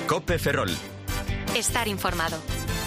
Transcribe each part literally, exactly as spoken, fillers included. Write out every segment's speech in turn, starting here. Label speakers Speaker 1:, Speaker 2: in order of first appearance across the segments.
Speaker 1: COPE Ferrol.
Speaker 2: Estar informado.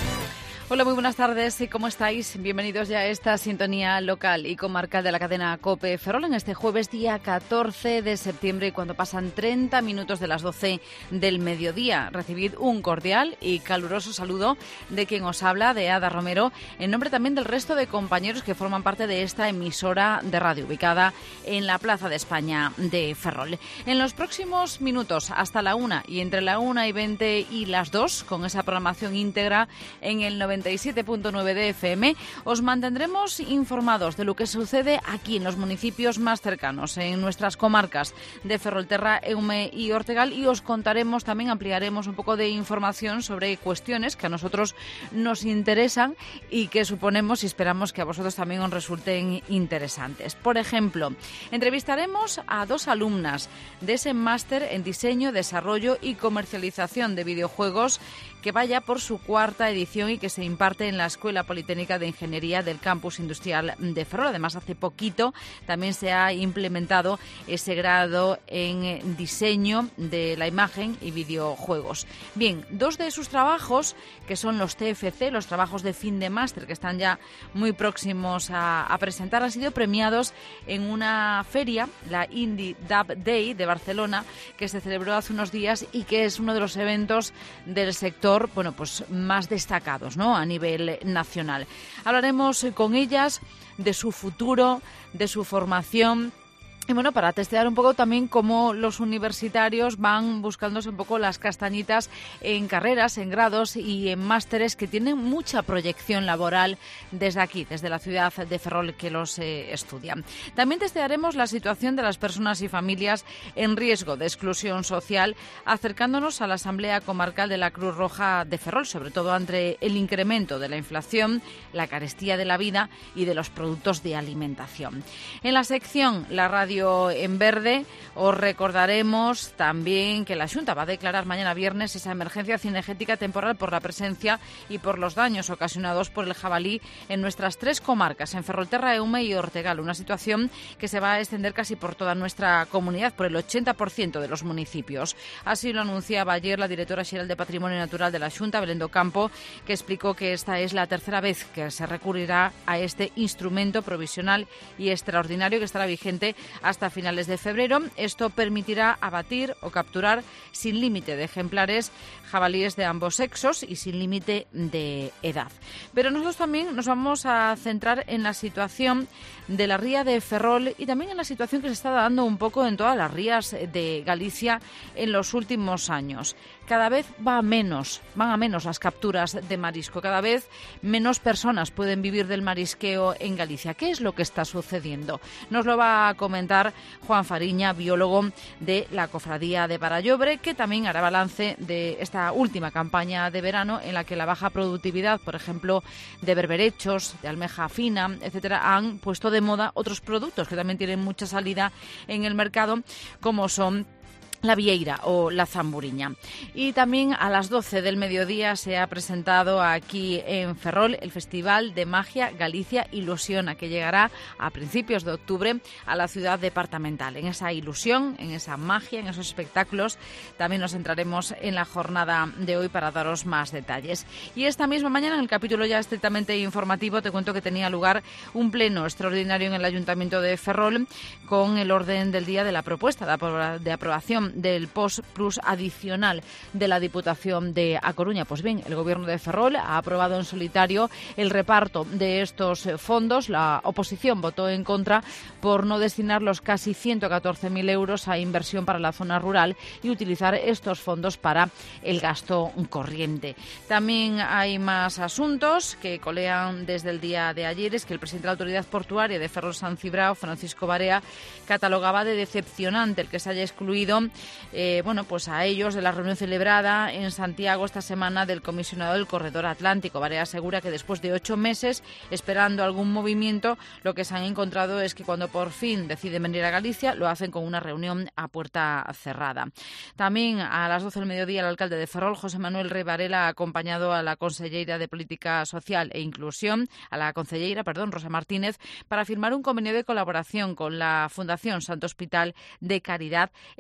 Speaker 3: Hola, muy buenas tardes. ¿Cómo estáis? Bienvenidos ya a esta sintonía local y comarcal de la cadena COPE Ferrol en este jueves día catorce de septiembre, cuando pasan treinta minutos de las doce del mediodía. Recibid un cordial y caluroso saludo de quien os habla, de Ada Romero, en nombre también del resto de compañeros que forman parte de esta emisora de radio ubicada en la Plaza de España de Ferrol. En los próximos minutos, hasta la una y entre la una y veinte y las dos, con esa programación íntegra en el noventa y siete punto nueve de F M, os mantendremos informados de lo que sucede aquí en los municipios más cercanos, en nuestras comarcas de Ferrolterra, Eume y Ortegal, y os contaremos, también ampliaremos un poco de información sobre cuestiones que a nosotros nos interesan y que suponemos y esperamos que a vosotros también os resulten interesantes. Por ejemplo, entrevistaremos a dos alumnas de ese máster en diseño, desarrollo y comercialización de videojuegos que vaya por su cuarta edición y que se imparte en la Escuela Politécnica de Ingeniería del Campus Industrial de Ferrol. Además, hace poquito también se ha implementado ese grado en diseño de la imagen y videojuegos. Bien, dos de sus trabajos, que son los T F C, los trabajos de fin de máster, que están ya muy próximos a, a presentar, han sido premiados en una feria, la Indie Dub Day de Barcelona, que se celebró hace unos días y que es uno de los eventos del sector bueno, pues más destacados, ¿no?, a nivel nacional. Hablaremos con ellas de su futuro, de su formación. Y bueno, para testear un poco también cómo los universitarios van buscándose un poco las castañitas en carreras, en grados y en másteres que tienen mucha proyección laboral desde aquí, desde la ciudad de Ferrol, que los eh, estudian. También testearemos la situación de las personas y familias en riesgo de exclusión social, acercándonos a la Asamblea Comarcal de la Cruz Roja de Ferrol, sobre todo ante el incremento de la inflación, la carestía de la vida y de los productos de alimentación. En la sección La Radio en Verde os recordaremos también que la Xunta va a declarar mañana viernes esa emergencia cinegética temporal por la presencia y por los daños ocasionados por el jabalí en nuestras tres comarcas, en Ferrolterra, Eume y Ortegal, una situación que se va a extender casi por toda nuestra comunidad, por el ochenta por ciento de los municipios. Así lo anunciaba ayer la directora xeral de Patrimonio Natural de la Xunta, Belén do Campo, que explicó que esta es la tercera vez que se recurrirá a este instrumento provisional y extraordinario que estará vigente hasta finales de febrero. Esto permitirá abatir o capturar sin límite de ejemplares jabalíes de ambos sexos y sin límite de edad. Pero nosotros también nos vamos a centrar en la situación de la ría de Ferrol y también en la situación que se está dando un poco en todas las rías de Galicia en los últimos años. Cada vez va a menos, van a menos las capturas de marisco, cada vez menos personas pueden vivir del marisqueo en Galicia. ¿Qué es lo que está sucediendo? Nos lo va a comentar Juan Fariña, biólogo de la Cofradía de Barallobre, que también hará balance de esta última campaña de verano en la que la baja productividad, por ejemplo, de berberechos, de almeja fina, etcétera, han puesto de moda otros productos que también tienen mucha salida en el mercado, como son la vieira o la zamburiña. Y también a las doce del mediodía se ha presentado aquí en Ferrol el Festival de Magia Galicia Ilusiona, que llegará a principios de octubre a la ciudad departamental. En esa ilusión, en esa magia, en esos espectáculos, también nos centraremos en la jornada de hoy para daros más detalles. Y esta misma mañana, en el capítulo ya estrictamente informativo, te cuento que tenía lugar un pleno extraordinario en el Ayuntamiento de Ferrol con el orden del día de la propuesta de, apro- de aprobación del Post Plus adicional de la Diputación de A Coruña. Pues bien, el Gobierno de Ferrol ha aprobado en solitario el reparto de estos fondos. La oposición votó en contra por no destinar los casi ciento catorce mil euros a inversión para la zona rural y utilizar estos fondos para el gasto corriente. También hay más asuntos que colean desde el día de ayer. Es que el presidente de la Autoridad Portuaria de Ferrol San Cibrao, Francisco Barea, catalogaba de decepcionante el que se haya excluido Eh, bueno, pues a ellos de la reunión celebrada en Santiago esta semana del comisionado del Corredor Atlántico. Barea asegura que después de ocho meses esperando algún movimiento, lo que se han encontrado es que cuando por fin deciden venir a Galicia, lo hacen con una reunión a puerta cerrada. También a las doce del mediodía el alcalde de Ferrol, José Manuel Rey Varela, ha acompañado a la conselleira de Política Social e Inclusión, a la conselleira, perdón, Rosa Martínez, para firmar un convenio de colaboración con la Fundación Santo Hospital de Caridad en el albergue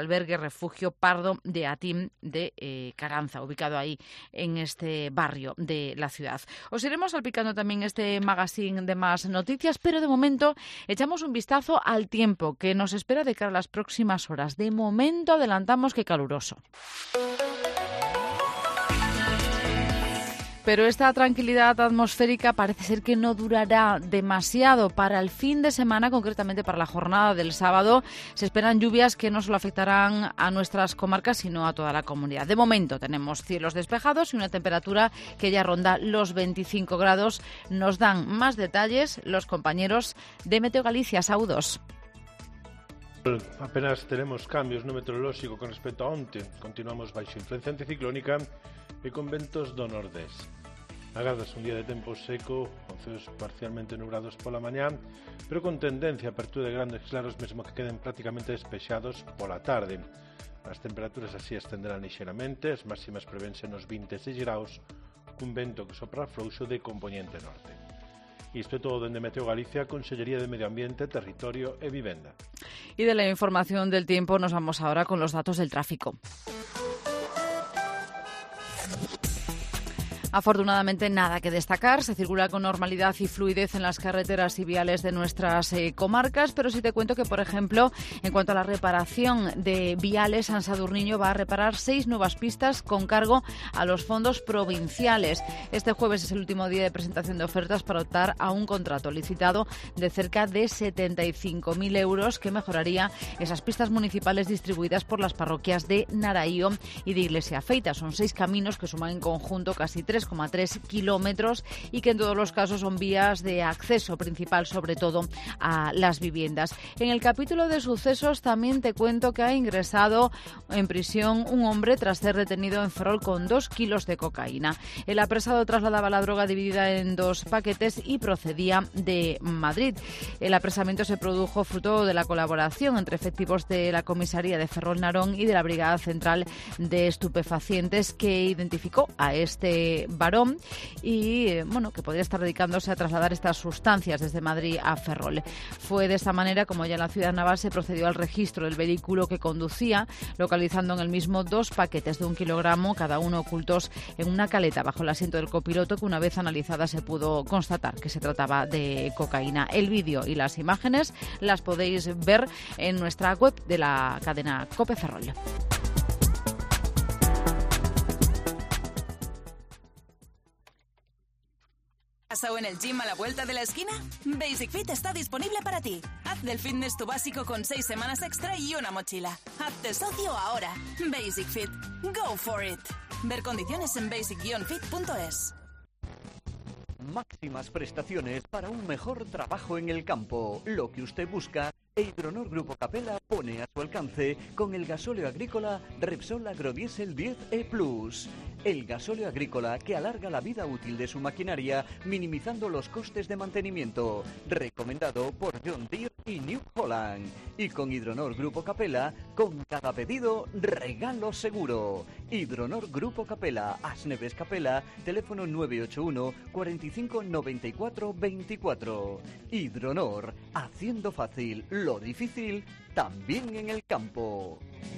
Speaker 3: albergue refugio Pardo de Atín de eh, Caranza, ubicado ahí en este barrio de la ciudad. Os iremos salpicando también este magazine de más noticias, pero de momento echamos un vistazo al tiempo que nos espera de cara a las próximas horas. De momento adelantamos que caluroso. Pero esta tranquilidad atmosférica parece ser que no durará demasiado. Para el fin de semana, concretamente para la jornada del sábado, se esperan lluvias que no solo afectarán a nuestras comarcas, sino a toda la comunidad. De momento tenemos cielos despejados y una temperatura que ya ronda los veinticinco grados. Nos dan más detalles los compañeros de Meteo Galicia. Saúdos.
Speaker 1: Apenas tenemos cambios no meteorolóxico con respecto a onte. Continuamos baixo influencia anticiclónica e con ventos do nordés. Agardas un día de tempo seco, con ceos parcialmente nubrados pola mañá, pero con tendencia a apertura de grandes claros, mesmo que queden prácticamente despexados pola tarde. As temperaturas así ascenderán lixeramente, as máximas prevense nos vinte e seis graus, cun vento que sopra frouxo de componente norte. Isto é todo dende Meteo Galicia, Consellería de Medio Ambiente, Territorio e Vivenda.
Speaker 3: Y de la información del tiempo nos vamos ahora con los datos del tráfico. Afortunadamente nada que destacar, se circula con normalidad y fluidez en las carreteras y viales de nuestras eh, comarcas, pero sí te cuento que, por ejemplo, en cuanto a la reparación de viales, San Sadurniño va a reparar seis nuevas pistas con cargo a los fondos provinciales. Este jueves es el último día de presentación de ofertas para optar a un contrato licitado de cerca de setenta y cinco mil euros que mejoraría esas pistas municipales distribuidas por las parroquias de Naraío y de Iglesia Feita. Son seis caminos que suman en conjunto casi tres coma tres kilómetros y que en todos los casos son vías de acceso principal, sobre todo a las viviendas. En el capítulo de sucesos también te cuento que ha ingresado en prisión un hombre tras ser retenido en Ferrol con dos kilos de cocaína. El apresado trasladaba la droga dividida en dos paquetes y procedía de Madrid. El apresamiento se produjo fruto de la colaboración entre efectivos de la comisaría de Ferrol Narón y de la Brigada Central de Estupefacientes, que identificó a este varón y eh, bueno, que podría estar dedicándose a trasladar estas sustancias desde Madrid a Ferrol. Fue de esta manera como ya en la ciudad naval se procedió al registro del vehículo que conducía, localizando en el mismo dos paquetes de un kilogramo, cada uno ocultos en una caleta bajo el asiento del copiloto, que una vez analizada se pudo constatar que se trataba de cocaína. El vídeo y las imágenes las podéis ver en nuestra web de la cadena COPE Ferrol.
Speaker 4: ¿Pasado en el gym a la vuelta de la esquina? Basic Fit está disponible para ti. Haz del fitness tu básico con seis semanas extra y una mochila. Hazte socio ahora. Basic Fit. Go for it. Ver condiciones en basic fit punto es.
Speaker 5: Máximas prestaciones para un mejor trabajo en el campo. Lo que usted busca, Hidronor Grupo Capella pone a su alcance con el gasóleo agrícola Repsol Agrodiesel diez E Plus. El gasóleo agrícola que alarga la vida útil de su maquinaria, minimizando los costes de mantenimiento. Recomendado por John Deere y New Holland. Y con Hidronor Grupo Capella, con cada pedido, regalo seguro. Hidronor Grupo Capella, Asneves Capella, teléfono nueve ocho uno, cuarenta y cinco, noventa y cuatro, veinticuatro. Hidronor, haciendo fácil lo difícil, también en el campo.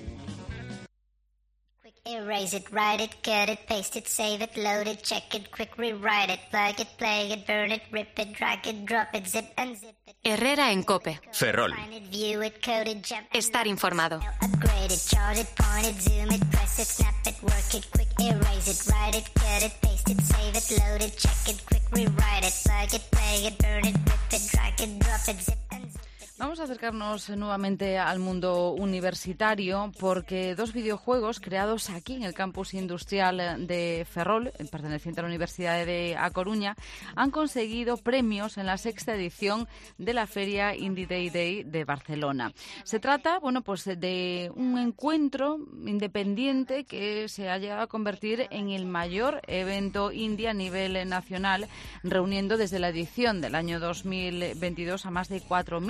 Speaker 6: Erase it, write it, get it, paste it, save it, load it, check it, quick rewrite it, plug it, play it, burn it, rip it, drag it, drop it, zip and zip it.
Speaker 2: Herrera en COPE.
Speaker 7: Ferrol.
Speaker 6: Find it, view it, code it, jump and
Speaker 2: Estar informado.
Speaker 6: upgrade it, chart it, point it, zoom it, press it, snap it, work it, quick erase it, write it, get it, paste it, save it, load it, check it, quick rewrite it, plug it, play it, burn it, rip it, drag it, drop it, zip and zip.
Speaker 3: Vamos a acercarnos nuevamente al mundo universitario porque dos videojuegos creados aquí en el campus industrial de Ferrol, perteneciente a la Universidad de A Coruña, han conseguido premios en la sexta edición de la Feria Indie Day Day de Barcelona. Se trata, bueno, pues de un encuentro independiente que se ha llegado a convertir en el mayor evento indie a nivel nacional, reuniendo desde la edición del año dos mil veintidós a más de cuatro mil trescientos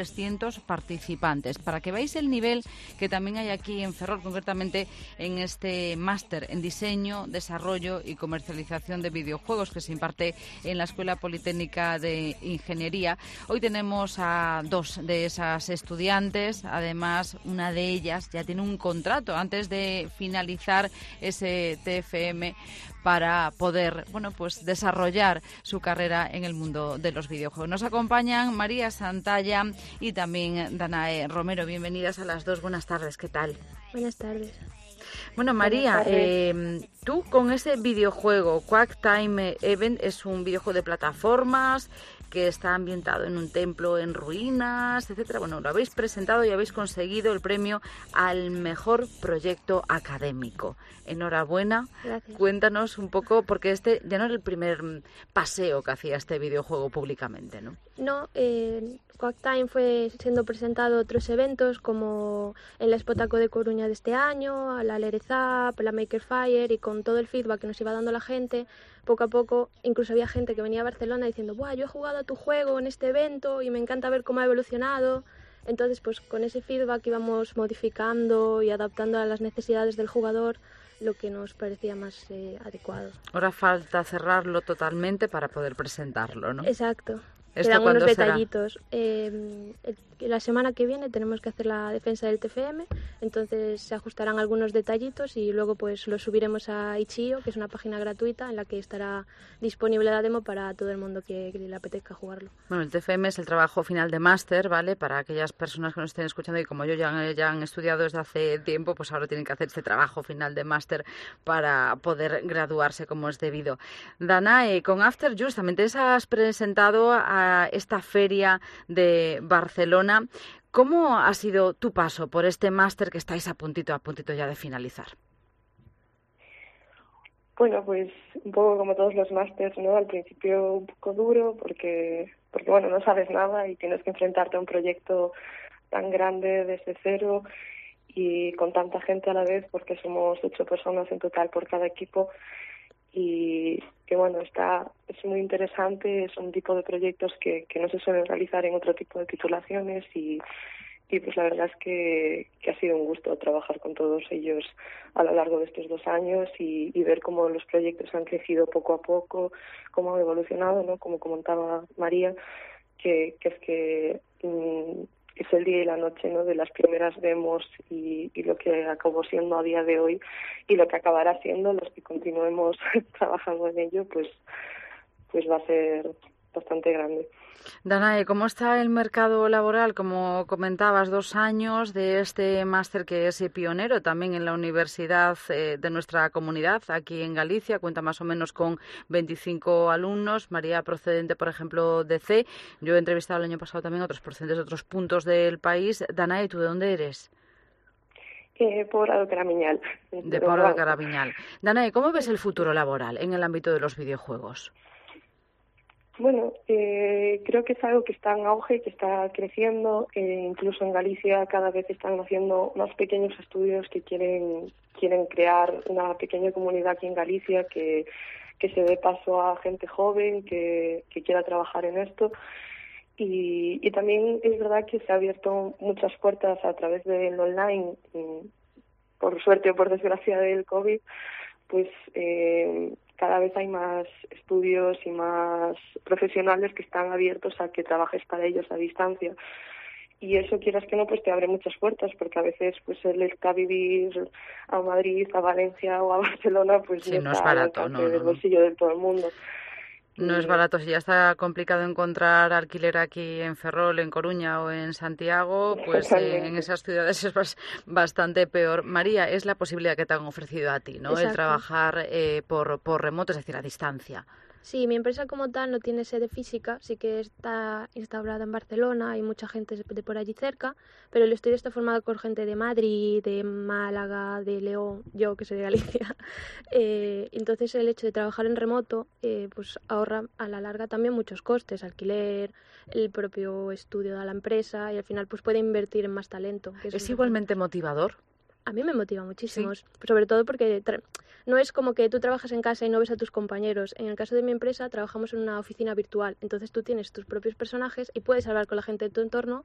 Speaker 3: trescientos participantes. Para que veáis el nivel que también hay aquí en Ferrol, concretamente en este máster en diseño, desarrollo y comercialización de videojuegos que se imparte en la Escuela Politécnica de Ingeniería. Hoy tenemos a dos de esas estudiantes, además una de ellas ya tiene un contrato antes de finalizar ese T F M para poder, bueno, pues desarrollar su carrera en el mundo de los videojuegos. Nos acompañan María Santalla y también Danae Romero. Bienvenidas a las dos. Buenas tardes. ¿Qué tal?
Speaker 7: Buenas tardes.
Speaker 3: Bueno, María, eh, tú con ese videojuego, Quack Time Event, es un videojuego de plataformas que está ambientado en un templo en ruinas, etcétera. Bueno, lo habéis presentado y habéis conseguido el premio al mejor proyecto académico. Enhorabuena.
Speaker 7: Gracias.
Speaker 3: Cuéntanos un poco, porque este ya no era el primer paseo que hacía este videojuego públicamente, ¿no?
Speaker 7: No, eh, Quack Time fue siendo presentado otros eventos como en la Expotaco de Coruña de este año, la Lerezap, la Maker Faire, y con todo el feedback que nos iba dando la gente, poco a poco incluso había gente que venía a Barcelona diciendo, ¡buah, yo he jugado a tu juego en este evento y me encanta ver cómo ha evolucionado! Entonces, pues con ese feedback íbamos modificando y adaptando a las necesidades del jugador lo que nos parecía más eh, adecuado.
Speaker 3: Ahora falta cerrarlo totalmente para poder presentarlo, ¿no?
Speaker 7: Exacto.
Speaker 3: ¿Esto
Speaker 7: Quedan unos
Speaker 3: cuándo será?
Speaker 7: detallitos. Eh, el- la semana que viene tenemos que hacer la defensa del T F M, entonces se ajustarán algunos detallitos y luego pues lo subiremos a Itch.io, que es una página gratuita en la que estará disponible la demo para todo el mundo que, que le apetezca jugarlo.
Speaker 3: Bueno, el T F M es el trabajo final de máster, ¿vale? Para aquellas personas que nos estén escuchando y como yo ya, han- ya han estudiado desde hace tiempo, pues ahora tienen que hacer este trabajo final de máster para poder graduarse como es debido. Danae, con After Just también te has presentado a esta feria de Barcelona. ¿Cómo ha sido tu paso por este máster que estáis a puntito, a puntito ya de finalizar?
Speaker 8: Bueno, pues un poco como todos los másters, ¿no? Al principio un poco duro porque, porque bueno, no sabes nada y tienes que enfrentarte a un proyecto tan grande desde cero y con tanta gente a la vez, porque somos ocho personas en total por cada equipo, y que bueno, está es muy interesante, es un tipo de proyectos que, que no se suelen realizar en otro tipo de titulaciones y, y pues la verdad es que, que ha sido un gusto trabajar con todos ellos a lo largo de estos dos años y, y ver cómo los proyectos han crecido poco a poco, cómo han evolucionado, ¿no? Como comentaba María, que, que es que mmm, es el día y la noche, ¿no? De las primeras demos y, y lo que acabó siendo a día de hoy y lo que acabará siendo los que continuemos trabajando en ello, pues pues va a ser bastante grande.
Speaker 3: Danae, ¿cómo está el mercado laboral? Como comentabas, dos años de este máster que es pionero también en la universidad eh, de nuestra comunidad, aquí en Galicia, cuenta más o menos con veinticinco alumnos, María procedente, por ejemplo, de C. Yo he entrevistado el año pasado también a otros procedentes de otros puntos del país. Danae, ¿tú de dónde eres?
Speaker 8: Eh, Poblado de Caramiñal.
Speaker 3: De Poblado de Caramiñal. Danae, ¿cómo ves el futuro laboral en el ámbito de los videojuegos?
Speaker 8: Bueno, eh, creo que es algo que está en auge, que está creciendo. Eh, incluso en Galicia cada vez están haciendo más pequeños estudios que quieren quieren crear una pequeña comunidad aquí en Galicia que, que se dé paso a gente joven que, que quiera trabajar en esto. Y, y también es verdad que se ha abierto muchas puertas a través del online, por suerte o por desgracia del COVID, pues eh, cada vez hay más estudios y más profesionales que están abiertos a que trabajes para ellos a distancia. Y eso, quieras que no, pues te abre muchas puertas, porque a veces pues el estar a vivir a Madrid, a Valencia o a Barcelona, pues
Speaker 3: sí,
Speaker 8: no,
Speaker 3: no
Speaker 8: está
Speaker 3: es barato,
Speaker 8: al alcance
Speaker 3: no, no,
Speaker 8: del
Speaker 3: no.
Speaker 8: bolsillo de todo el mundo.
Speaker 3: No es barato. Si ya está complicado encontrar alquiler aquí en Ferrol, en Coruña o en Santiago, pues eh, en esas ciudades es bas- bastante peor. María, es la posibilidad que te han ofrecido a ti, ¿no? El
Speaker 7: Exacto.
Speaker 3: trabajar eh, por, por remoto, es decir, a distancia.
Speaker 7: Sí, mi empresa como tal no tiene sede física, sí que está instaurada en Barcelona, hay mucha gente de por allí cerca, pero el estudio está formado por gente de Madrid, de Málaga, de León, yo que soy de Galicia. Eh, entonces el hecho de trabajar en remoto eh, pues ahorra a la larga también muchos costes, alquiler, el propio estudio de la empresa y al final pues puede invertir en más talento. que
Speaker 3: ¿Es
Speaker 7: importante.
Speaker 3: igualmente motivador?
Speaker 7: A mí me motiva muchísimo,
Speaker 3: Sí.
Speaker 7: sobre todo porque tra- no es como que tú trabajas en casa y no ves a tus compañeros. En el caso de mi empresa trabajamos en una oficina virtual, entonces tú tienes tus propios personajes y puedes hablar con la gente de tu entorno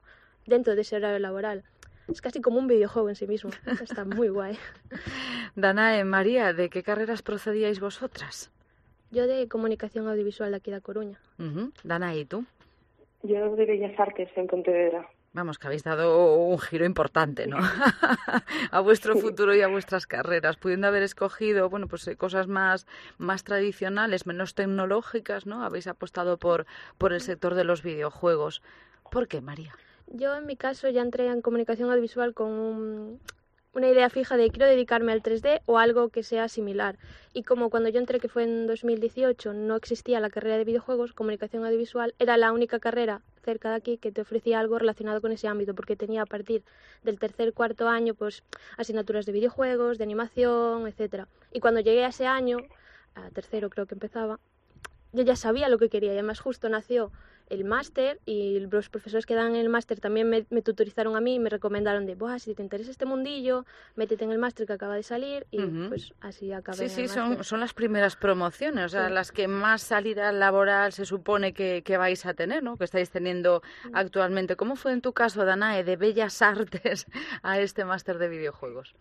Speaker 7: dentro de ese horario laboral. Es casi como un videojuego en sí mismo. Está muy guay.
Speaker 3: Danae, María, ¿de qué carreras procedíais vosotras?
Speaker 7: Yo de comunicación audiovisual de aquí de Coruña.
Speaker 3: Uh-huh. Danae, ¿y tú?
Speaker 8: Yo de Bellas Artes en Pontevedra.
Speaker 3: Vamos, que habéis dado un giro importante, ¿no? a vuestro futuro y a vuestras carreras, pudiendo haber escogido, bueno, pues cosas más, más tradicionales, menos tecnológicas, ¿no? Habéis apostado por, por el sector de los videojuegos. ¿Por qué, María?
Speaker 7: Yo, en mi caso, ya entré en comunicación audiovisual con un, una idea fija de quiero dedicarme al tres D o algo que sea similar. Y como cuando yo entré, que fue en dos mil dieciocho, no existía la carrera de videojuegos, comunicación audiovisual era la única carrera cerca de aquí que te ofrecía algo relacionado con ese ámbito, porque tenía a partir del tercer, cuarto año, pues asignaturas de videojuegos, de animación, etcétera. Y cuando llegué a ese año, a tercero creo que empezaba, yo ya sabía lo que quería y además justo nació el máster y los profesores que dan el máster también me, me tutorizaron a mí y me recomendaron de, Buah, si te interesa este mundillo, métete en el máster que acaba de salir y uh-huh. pues así acabé.
Speaker 3: Sí,
Speaker 7: en
Speaker 3: sí,
Speaker 7: el
Speaker 3: son, son las primeras promociones, o sea, sí. las que más salida laboral se supone que, que vais a tener, ¿no? Que estáis teniendo uh-huh. actualmente. ¿Cómo fue en tu caso, Danae, de Bellas Artes a este máster de videojuegos?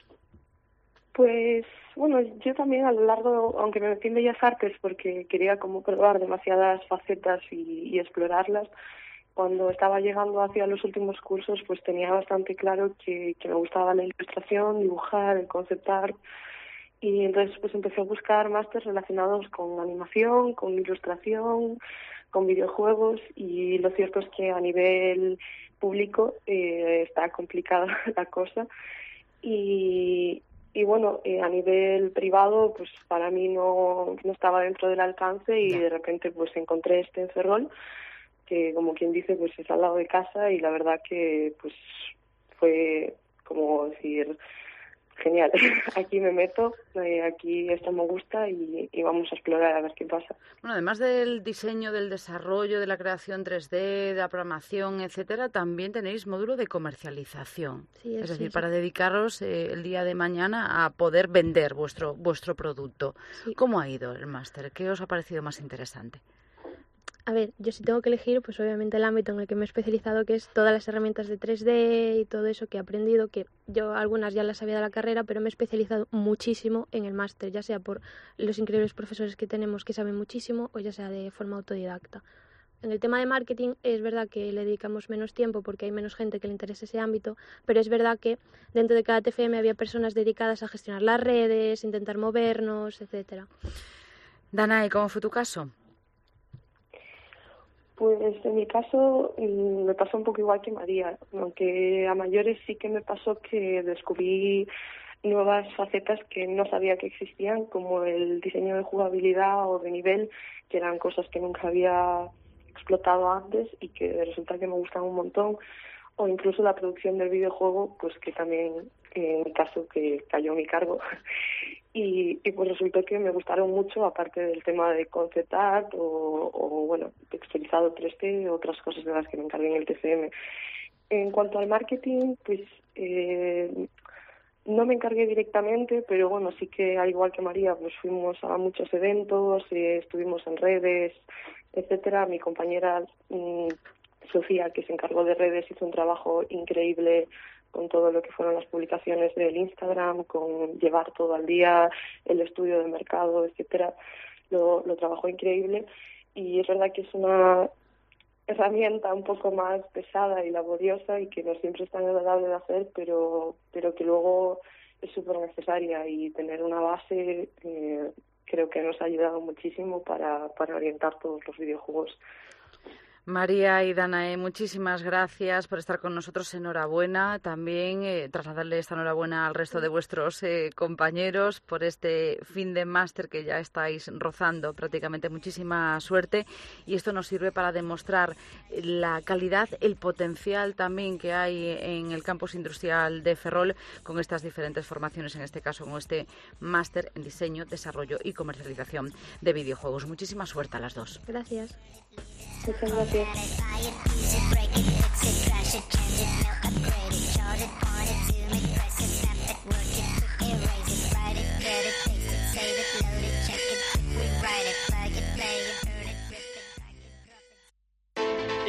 Speaker 8: Pues, bueno, yo también a lo largo, aunque me metí en Bellas Artes porque quería como probar demasiadas facetas y, y explorarlas, cuando estaba llegando hacia los últimos cursos, pues tenía bastante claro que, que me gustaba la ilustración, dibujar, el concept art, y entonces pues empecé a buscar másteres relacionados con animación, con ilustración, con videojuegos, y lo cierto es que a nivel público eh, está complicada la cosa, y... Y bueno, eh, a nivel privado, pues para mí no, no estaba dentro del alcance y de repente pues encontré este en Ferrol, que como quien dice pues es al lado de casa y la verdad que pues fue como decir, genial, aquí me meto, eh, aquí esto me gusta y, y vamos a explorar a ver qué pasa.
Speaker 3: Bueno, además del diseño, del desarrollo, de la creación tres D, de la programación, etcétera, también tenéis módulo de comercialización.
Speaker 7: Sí,
Speaker 3: es
Speaker 7: sí,
Speaker 3: decir,
Speaker 7: sí.
Speaker 3: para dedicaros eh, el día de mañana a poder vender vuestro vuestro producto.
Speaker 7: Sí.
Speaker 3: ¿Cómo ha ido el máster? ¿Qué os ha parecido más interesante?
Speaker 7: A ver, yo si tengo que elegir, pues obviamente el ámbito en el que me he especializado, que es todas las herramientas de tres D y todo eso que he aprendido, que yo algunas ya las sabía de la carrera, pero me he especializado muchísimo en el máster, ya sea por los increíbles profesores que tenemos que saben muchísimo o ya sea de forma autodidacta. En el tema de marketing es verdad que le dedicamos menos tiempo porque hay menos gente que le interese ese ámbito, pero es verdad que dentro de cada T F M había personas dedicadas a gestionar las redes, intentar movernos, etcétera.
Speaker 3: Danae, ¿cómo fue tu caso?
Speaker 8: Pues en mi caso me pasó un poco igual que María, aunque a mayores sí que me pasó que descubrí nuevas facetas que no sabía que existían, como el diseño de jugabilidad o de nivel, que eran cosas que nunca había explotado antes y que resulta que me gustan un montón, o incluso la producción del videojuego, pues que también en mi caso que cayó a mi cargo. Y, y pues resultó que me gustaron mucho, aparte del tema de concept art o, o bueno, texturizado tres D, otras cosas de las que me encargué en el T F M. En cuanto al marketing, pues eh, no me encargué directamente, pero bueno, sí que al igual que María, pues fuimos a muchos eventos, eh, estuvimos en redes, etcétera. Mi compañera mmm, Sofía, que se encargó de redes, hizo un trabajo increíble con todo lo que fueron las publicaciones del Instagram, con llevar todo al día, el estudio de mercado, etcétera. Lo, lo trabajó increíble y es verdad que es una herramienta un poco más pesada y laboriosa y que no siempre es tan agradable de hacer, pero pero que luego es súper necesaria y tener una base eh, creo que nos ha ayudado muchísimo para, para orientar todos los videojuegos.
Speaker 3: María y Danae, muchísimas gracias por estar con nosotros. Enhorabuena. También eh, trasladarle esta enhorabuena al resto de vuestros eh, compañeros por este fin de máster que ya estáis rozando prácticamente. Muchísima suerte. Y esto nos sirve para demostrar la calidad, el potencial también que hay en el campus industrial de Ferrol con estas diferentes formaciones, en este caso con este máster en diseño, desarrollo y comercialización de videojuegos. Muchísima suerte a las dos.
Speaker 7: Gracias.
Speaker 8: Muchas gracias.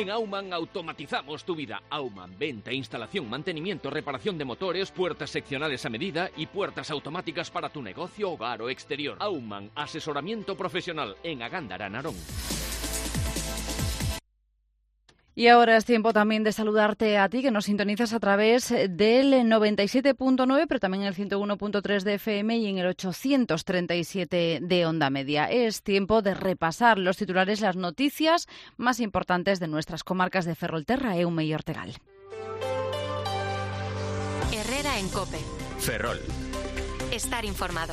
Speaker 9: En Aumann automatizamos tu vida. Aumann, venta, instalación, mantenimiento, reparación de motores, puertas seccionales a medida y puertas automáticas para tu negocio, hogar o exterior. Aumann, asesoramiento profesional en Agándara, Narón.
Speaker 3: Y ahora es tiempo también de saludarte a ti, que nos sintonizas a través del noventa y siete punto nueve, pero también en el ciento uno punto tres de F M y en el ochocientos treinta y siete de Onda Media. Es tiempo de repasar los titulares, las noticias más importantes de nuestras comarcas de Ferrolterra, Eume y Ortegal.
Speaker 2: Herrera en COPE.
Speaker 10: Ferrol.
Speaker 2: Estar informado.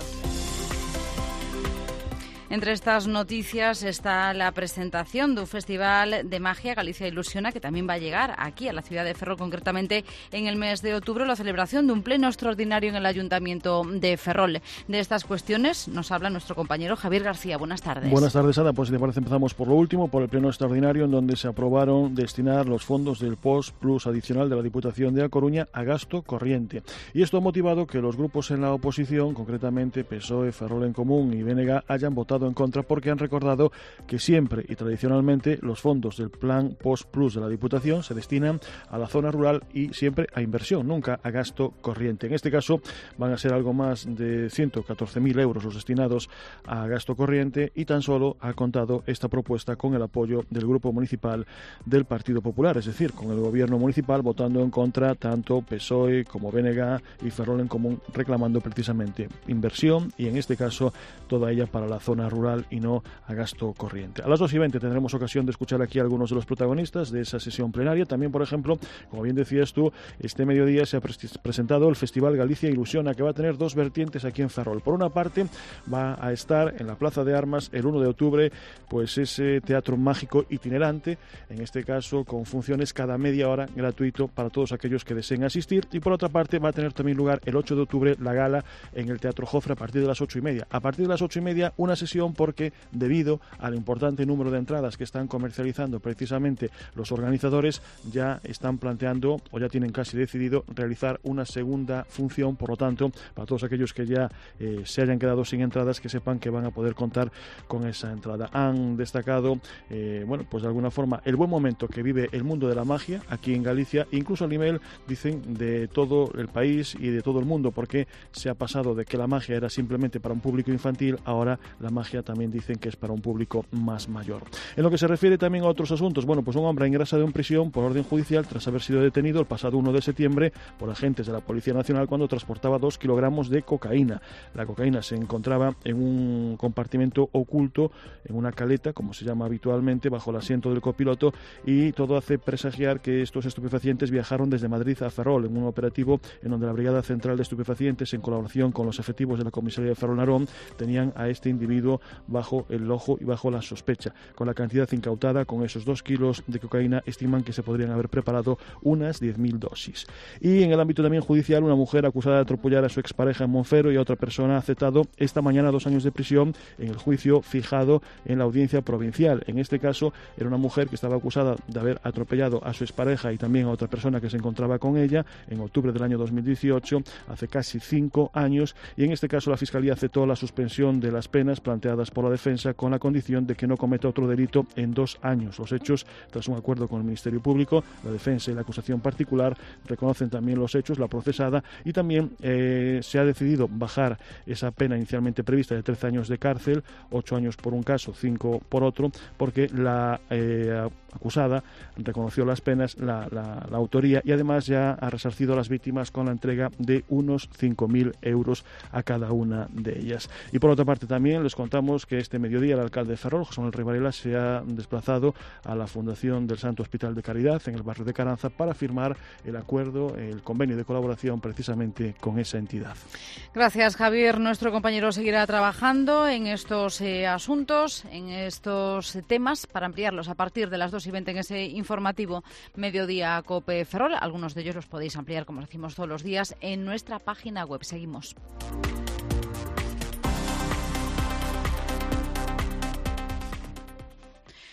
Speaker 3: Entre estas noticias está la presentación de un festival de magia, Galicia Ilusiona, que también va a llegar aquí a la ciudad de Ferrol, concretamente en el mes de octubre, la celebración de un pleno extraordinario en el Ayuntamiento de Ferrol. De estas cuestiones nos habla nuestro compañero Javier García. Buenas tardes.
Speaker 11: Buenas tardes, Ada. Pues si te parece empezamos por lo último, por el pleno extraordinario en donde se aprobaron destinar los fondos del Post Plus adicional de la Diputación de A Coruña a gasto corriente. Y esto ha motivado que los grupos en la oposición, concretamente P S O E, Ferrol en Común y B N G, hayan votado en contra porque han recordado que siempre y tradicionalmente los fondos del Plan Post Plus de la Diputación se destinan a la zona rural y siempre a inversión, nunca a gasto corriente. En este caso van a ser algo más de ciento catorce mil euros los destinados a gasto corriente y tan solo ha contado esta propuesta con el apoyo del Grupo Municipal del Partido Popular, es decir, con el Gobierno Municipal votando en contra tanto P S O E como B N G y Ferrol en Común reclamando precisamente inversión y en este caso toda ella para la zona rural y no a gasto corriente. A las dos y veinte tendremos ocasión de escuchar aquí a algunos de los protagonistas de esa sesión plenaria. También, por ejemplo, como bien decías tú, este mediodía se ha pres- presentado el Festival Galicia Ilusiona, que va a tener dos vertientes aquí en Ferrol. Por una parte, va a estar en la Plaza de Armas el uno de octubre, pues ese teatro mágico itinerante, en este caso con funciones cada media hora gratuito para todos aquellos que deseen asistir. Y por otra parte, va a tener también lugar el ocho de octubre la gala en el Teatro Jofre a partir de las ocho y media. A partir de las ocho y media, una sesión porque debido al importante número de entradas que están comercializando precisamente los organizadores, ya están planteando o ya tienen casi decidido realizar una segunda función. Por lo tanto, para todos aquellos que ya eh, se hayan quedado sin entradas, que sepan que van a poder contar con esa entrada. Han destacado, eh, bueno, pues de alguna forma el buen momento que vive el mundo de la magia aquí en Galicia, incluso a nivel, dicen, de todo el país y de todo el mundo, porque se ha pasado de que la magia era simplemente para un público infantil, ahora la magia también dicen que es para un público más mayor. En lo que se refiere también a otros asuntos, bueno, pues un hombre ingresado en prisión por orden judicial tras haber sido detenido el pasado uno de septiembre por agentes de la Policía Nacional cuando transportaba dos kilogramos de cocaína. La cocaína se encontraba en un compartimento oculto, en una caleta, como se llama habitualmente, bajo el asiento del copiloto, y todo hace presagiar que estos estupefacientes viajaron desde Madrid a Ferrol en un operativo en donde la Brigada Central de Estupefacientes, en colaboración con los efectivos de la comisaría de Ferrol Narón, tenían a este individuo bajo el ojo y bajo la sospecha. Con la cantidad incautada, con esos dos kilos de cocaína, estiman que se podrían haber preparado unas diez mil dosis. Y en el ámbito también judicial, una mujer acusada de atropellar a su expareja en Monfero y a otra persona ha aceptado esta mañana dos años de prisión en el juicio fijado en la audiencia provincial. En este caso, era una mujer que estaba acusada de haber atropellado a su expareja y también a otra persona que se encontraba con ella en octubre del año dos mil dieciocho, hace casi cinco años, y en este caso la Fiscalía aceptó la suspensión de las penas planteadas por la defensa con la condición de que no cometa otro delito en dos años. Los hechos, tras un acuerdo con el Ministerio Público, la defensa y la acusación particular reconocen también los hechos, la procesada, y también eh, se ha decidido bajar esa pena inicialmente prevista de trece años de cárcel, ocho años por un caso, cinco por otro, porque la eh, acusada reconoció las penas, la, la, la autoría, y además ya ha resarcido a las víctimas con la entrega de unos cinco mil euros a cada una de ellas. Y por otra parte también les contamos que este mediodía el alcalde de Ferrol, José Manuel Rey Varela, se ha desplazado a la Fundación del Santo Hospital de Caridad en el barrio de Caranza para firmar el acuerdo, el convenio de colaboración precisamente con esa entidad.
Speaker 3: Gracias, Javier. Nuestro compañero seguirá trabajando en estos eh, asuntos, en estos temas, para ampliarlos a partir de las dos y veinte en ese informativo Mediodía COPE Ferrol. Algunos de ellos los podéis ampliar, como decimos todos los días, en nuestra página web. Seguimos.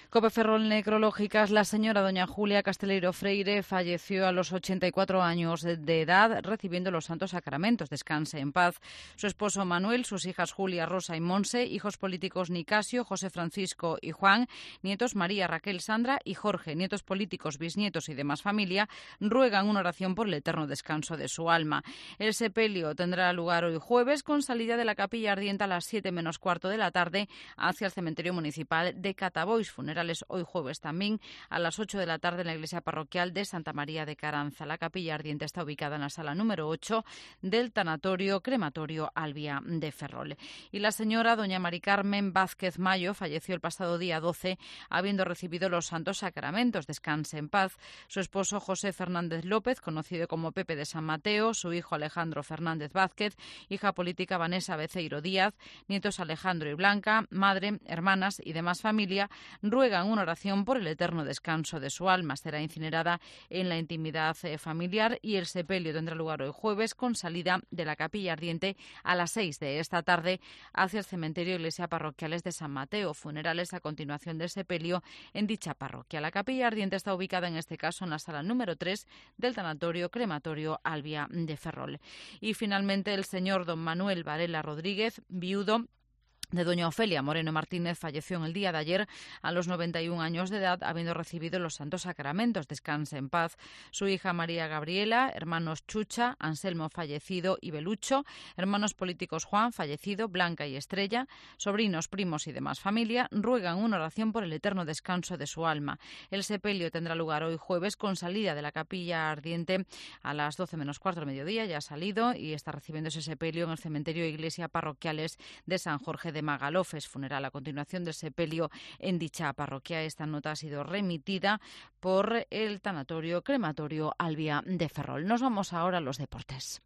Speaker 3: Cope Ferrol Necrológicas, la señora doña Julia Casteleiro Freire falleció a los ochenta y cuatro años de edad recibiendo los santos sacramentos. Descanse en paz. Su esposo Manuel, sus hijas Julia, Rosa y Monse, hijos políticos Nicasio, José Francisco y Juan, nietos María, Raquel, Sandra y Jorge, nietos políticos, bisnietos y demás familia, ruegan una oración por el eterno descanso de su alma. El sepelio tendrá lugar hoy jueves con salida de la capilla ardiente a las siete menos cuarto de la tarde hacia el cementerio municipal de Catabois. Funerales hoy jueves también a las ocho de la tarde en la iglesia parroquial de Santa María de Caranza. La capilla ardiente está ubicada en la sala número ocho del tanatorio crematorio Albia de Ferrol. Y la señora doña Mari Carmen Vázquez Mayo falleció el pasado día doce habiendo recibido los santos sacramentos. Descanse en paz. Su esposo José Fernández López, conocido como Pepe de San Mateo, su hijo Alejandro Fernández Vázquez, hija política Vanessa Beceiro Díaz, nietos Alejandro y Blanca, madre, hermanas y demás familia, ruegan una oración por el eterno descanso de su alma. Será incinerada en la intimidad familiar y el sepelio tendrá lugar hoy jueves con salida de la capilla ardiente a las seis de esta tarde hacia el cementerio Iglesia Parroquiales de San Mateo. Funerales a continuación del sepelio en dicha parroquia. La capilla ardiente está ubicada en este caso en la sala número tres del tanatorio crematorio Albia de Ferrol. Y finalmente el señor don Manuel Varela Rodríguez, viudo de doña Ofelia Moreno Martínez, falleció en el día de ayer a los noventa y un años de edad, habiendo recibido los santos sacramentos. Descanse en paz. Su hija María Gabriela, hermanos Chucha, Anselmo fallecido y Belucho, hermanos políticos Juan fallecido, Blanca y Estrella, sobrinos, primos y demás familia, ruegan una oración por el eterno descanso de su alma. El sepelio tendrá lugar hoy jueves con salida de la capilla ardiente a las doce menos cuarto del mediodía, ya ha salido y está recibiendo ese sepelio en el cementerio Iglesia Parroquiales de San Jorge de Magalofes. Funeral a continuación del sepelio en dicha parroquia. Esta nota ha sido remitida por el tanatorio crematorio Albia de Ferrol. Nos vamos ahora a los deportes.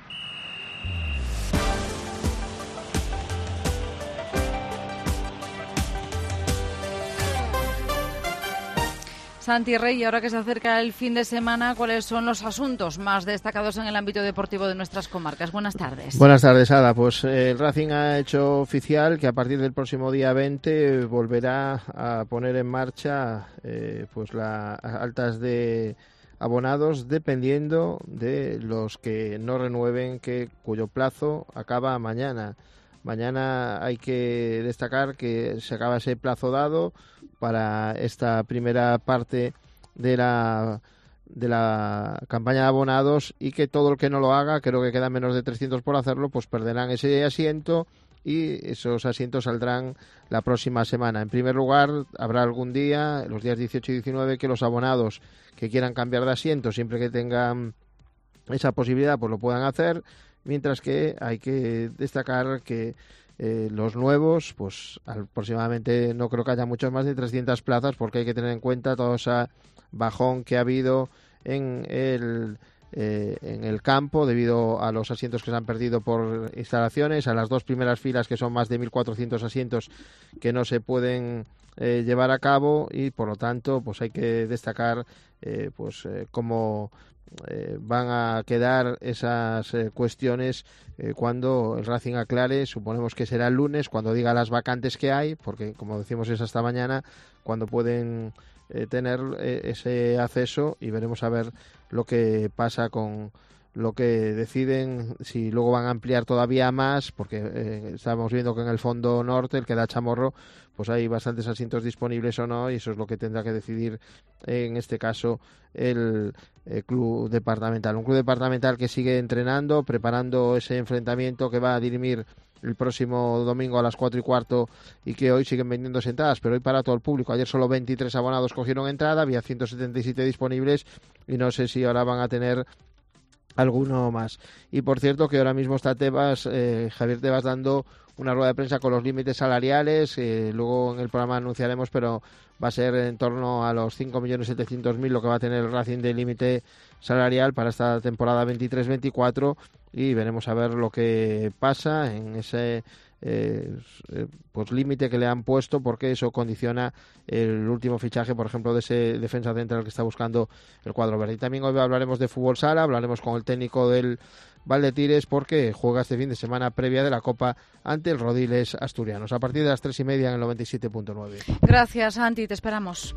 Speaker 3: Santi Rey, ahora que se acerca el fin de semana, ¿cuáles son los asuntos más destacados en el ámbito deportivo de nuestras comarcas? Buenas tardes.
Speaker 10: Buenas tardes, Ada. Pues eh, el Racing ha hecho oficial que a partir del próximo día veinte volverá a poner en marcha eh, pues las altas de abonados dependiendo de los que no renueven, que cuyo plazo acaba mañana. Mañana hay que destacar que se acaba ese plazo dado para esta primera parte de la de la campaña de abonados y que todo el que no lo haga, creo que quedan menos de trescientos por hacerlo, pues perderán ese asiento y esos asientos saldrán la próxima semana. En primer lugar, habrá algún día, los días dieciocho y diecinueve, que los abonados que quieran cambiar de asiento, siempre que tengan esa posibilidad, pues lo puedan hacer. Mientras que hay que destacar que eh, los nuevos, pues aproximadamente no creo que haya muchos más de trescientas plazas, porque hay que tener en cuenta todo ese bajón que ha habido en el, eh, en el campo debido a los asientos que se han perdido por instalaciones, a las dos primeras filas que son más de mil cuatrocientos asientos que no se pueden eh, llevar a cabo y por lo tanto pues hay que destacar eh, pues eh, cómo Eh, van a quedar esas eh, cuestiones eh, cuando el Racing aclare, suponemos que será el lunes, cuando diga las vacantes que hay, porque como decimos es hasta mañana cuando pueden eh, tener eh, ese acceso y veremos a ver lo que pasa con lo que deciden, si luego van a ampliar todavía más, porque eh, estamos viendo que en el fondo norte, el que da Chamorro, pues hay bastantes asientos disponibles o no, y eso es lo que tendrá que decidir en este caso el, el club departamental. Un club departamental que sigue entrenando, preparando ese enfrentamiento que va a dirimir el próximo domingo a las cuatro y cuarto y que hoy siguen vendiendo entradas, pero hoy para todo el público. Ayer solo veintitrés abonados cogieron entrada, había ciento setenta y siete disponibles y no sé si ahora van a tener alguno más. Y por cierto que ahora mismo está Tebas, eh, Javier Tebas dando una rueda de prensa con los límites salariales, eh, luego en el programa anunciaremos, pero va a ser en torno a los cinco millones setecientos mil lo que va a tener el Racing de límite salarial para esta temporada veintitrés veinticuatro y veremos a ver lo que pasa en ese eh, pues límite que le han puesto, porque eso condiciona el último fichaje, por ejemplo, de ese defensa central que está buscando el cuadro verde. Y también hoy hablaremos de fútbol sala, hablaremos con el técnico del Valdetires, porque juega este fin de semana previa de la Copa ante el Rodiles Asturianos, a partir de las tres y media en el noventa y siete punto nueve.
Speaker 3: Gracias, Santi, te esperamos.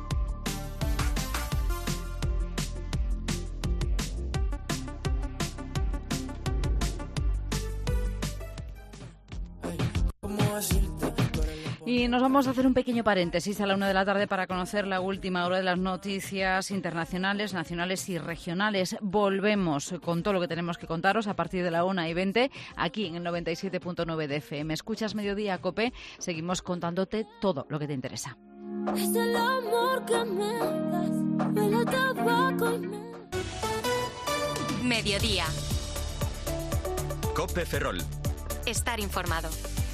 Speaker 3: Y nos vamos a hacer un pequeño paréntesis a la una de la tarde para conocer la última hora de las noticias internacionales, nacionales y regionales. Volvemos con todo lo que tenemos que contaros a partir de la una y veinte aquí en el noventa y siete punto nueve de F M. Escuchas Mediodía, COPE. Seguimos contándote todo lo que te interesa.
Speaker 12: Es el amor que me das, huele a tabaco y me...
Speaker 2: Mediodía.
Speaker 13: COPE Ferrol.
Speaker 2: Estar informado.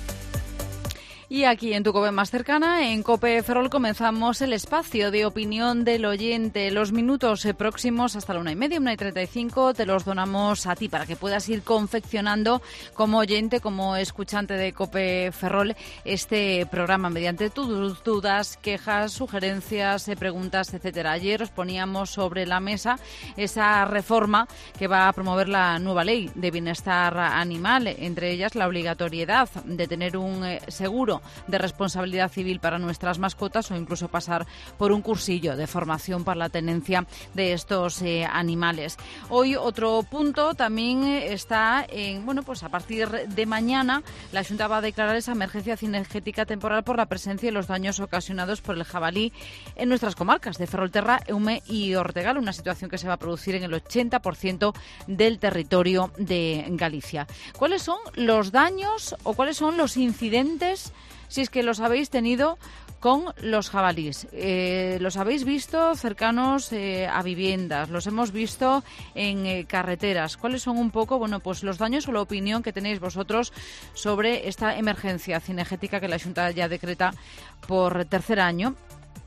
Speaker 3: Y aquí en tu COPE más cercana, en COPE Ferrol, comenzamos el espacio de opinión del oyente. Los minutos próximos hasta la una y media, una y treinta y cinco, te los donamos a ti para que puedas ir confeccionando como oyente, como escuchante de COPE Ferrol, este programa mediante tus dudas, quejas, sugerencias, preguntas, etcétera. Ayer os poníamos sobre la mesa esa reforma que va a promover la nueva ley de bienestar animal, entre ellas la obligatoriedad de tener un seguro de responsabilidad civil para nuestras mascotas o incluso pasar por un cursillo de formación para la tenencia de estos eh, animales. Hoy otro punto también está en, bueno, pues a partir de mañana la Xunta va a declarar esa emergencia cinegética temporal por la presencia y los daños ocasionados por el jabalí en nuestras comarcas de Ferrolterra, Eume y Ortegal, una situación que se va a producir en el ochenta por ciento del territorio de Galicia. ¿Cuáles son los daños o cuáles son los incidentes, si es que los habéis tenido, con los jabalíes? Eh, los habéis visto cercanos eh, a viviendas, los hemos visto en eh, carreteras. ¿Cuáles son un poco, bueno, pues los daños o la opinión que tenéis vosotros sobre esta emergencia cinegética que la Xunta ya decreta por tercer año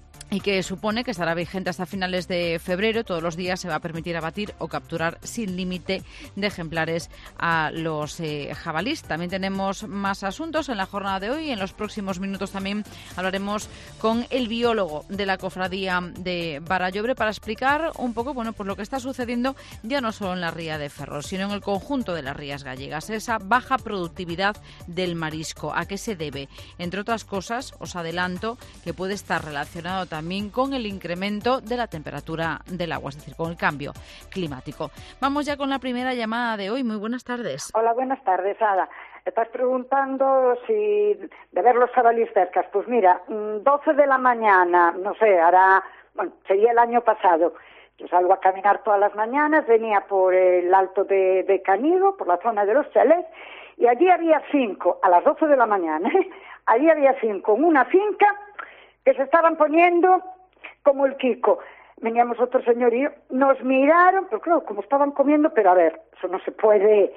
Speaker 3: y que supone que estará vigente hasta finales de febrero? Todos los días se va a permitir abatir o capturar sin límite de ejemplares a los eh, jabalíes. También tenemos más asuntos en la jornada de hoy y en los próximos minutos también hablaremos con el biólogo de la cofradía de Barallobre para explicar un poco, bueno, pues lo que está sucediendo ya no solo en la ría de Ferrol, sino en el conjunto de las rías gallegas. Esa baja productividad del marisco, ¿a qué se debe? Entre otras cosas, os adelanto que puede estar relacionado también también con el incremento de la temperatura del agua, es decir, con el cambio climático. Vamos ya con la primera llamada de hoy. Muy buenas tardes.
Speaker 14: Hola, buenas tardes, Ada. Estás preguntando si de ver los jabalíes cercas. Pues mira, doce de la mañana, no sé, hará, bueno, sería el año pasado. Yo salgo a caminar todas las mañanas, venía por el alto de, de Canido, por la zona de los chalés, y allí había cinco, a las doce de la mañana, ¿eh? Allí había cinco en una finca que se estaban poniendo como el Kiko. Veníamos otro señor y yo, nos miraron, pero claro, como estaban comiendo, pero a ver, eso no se puede,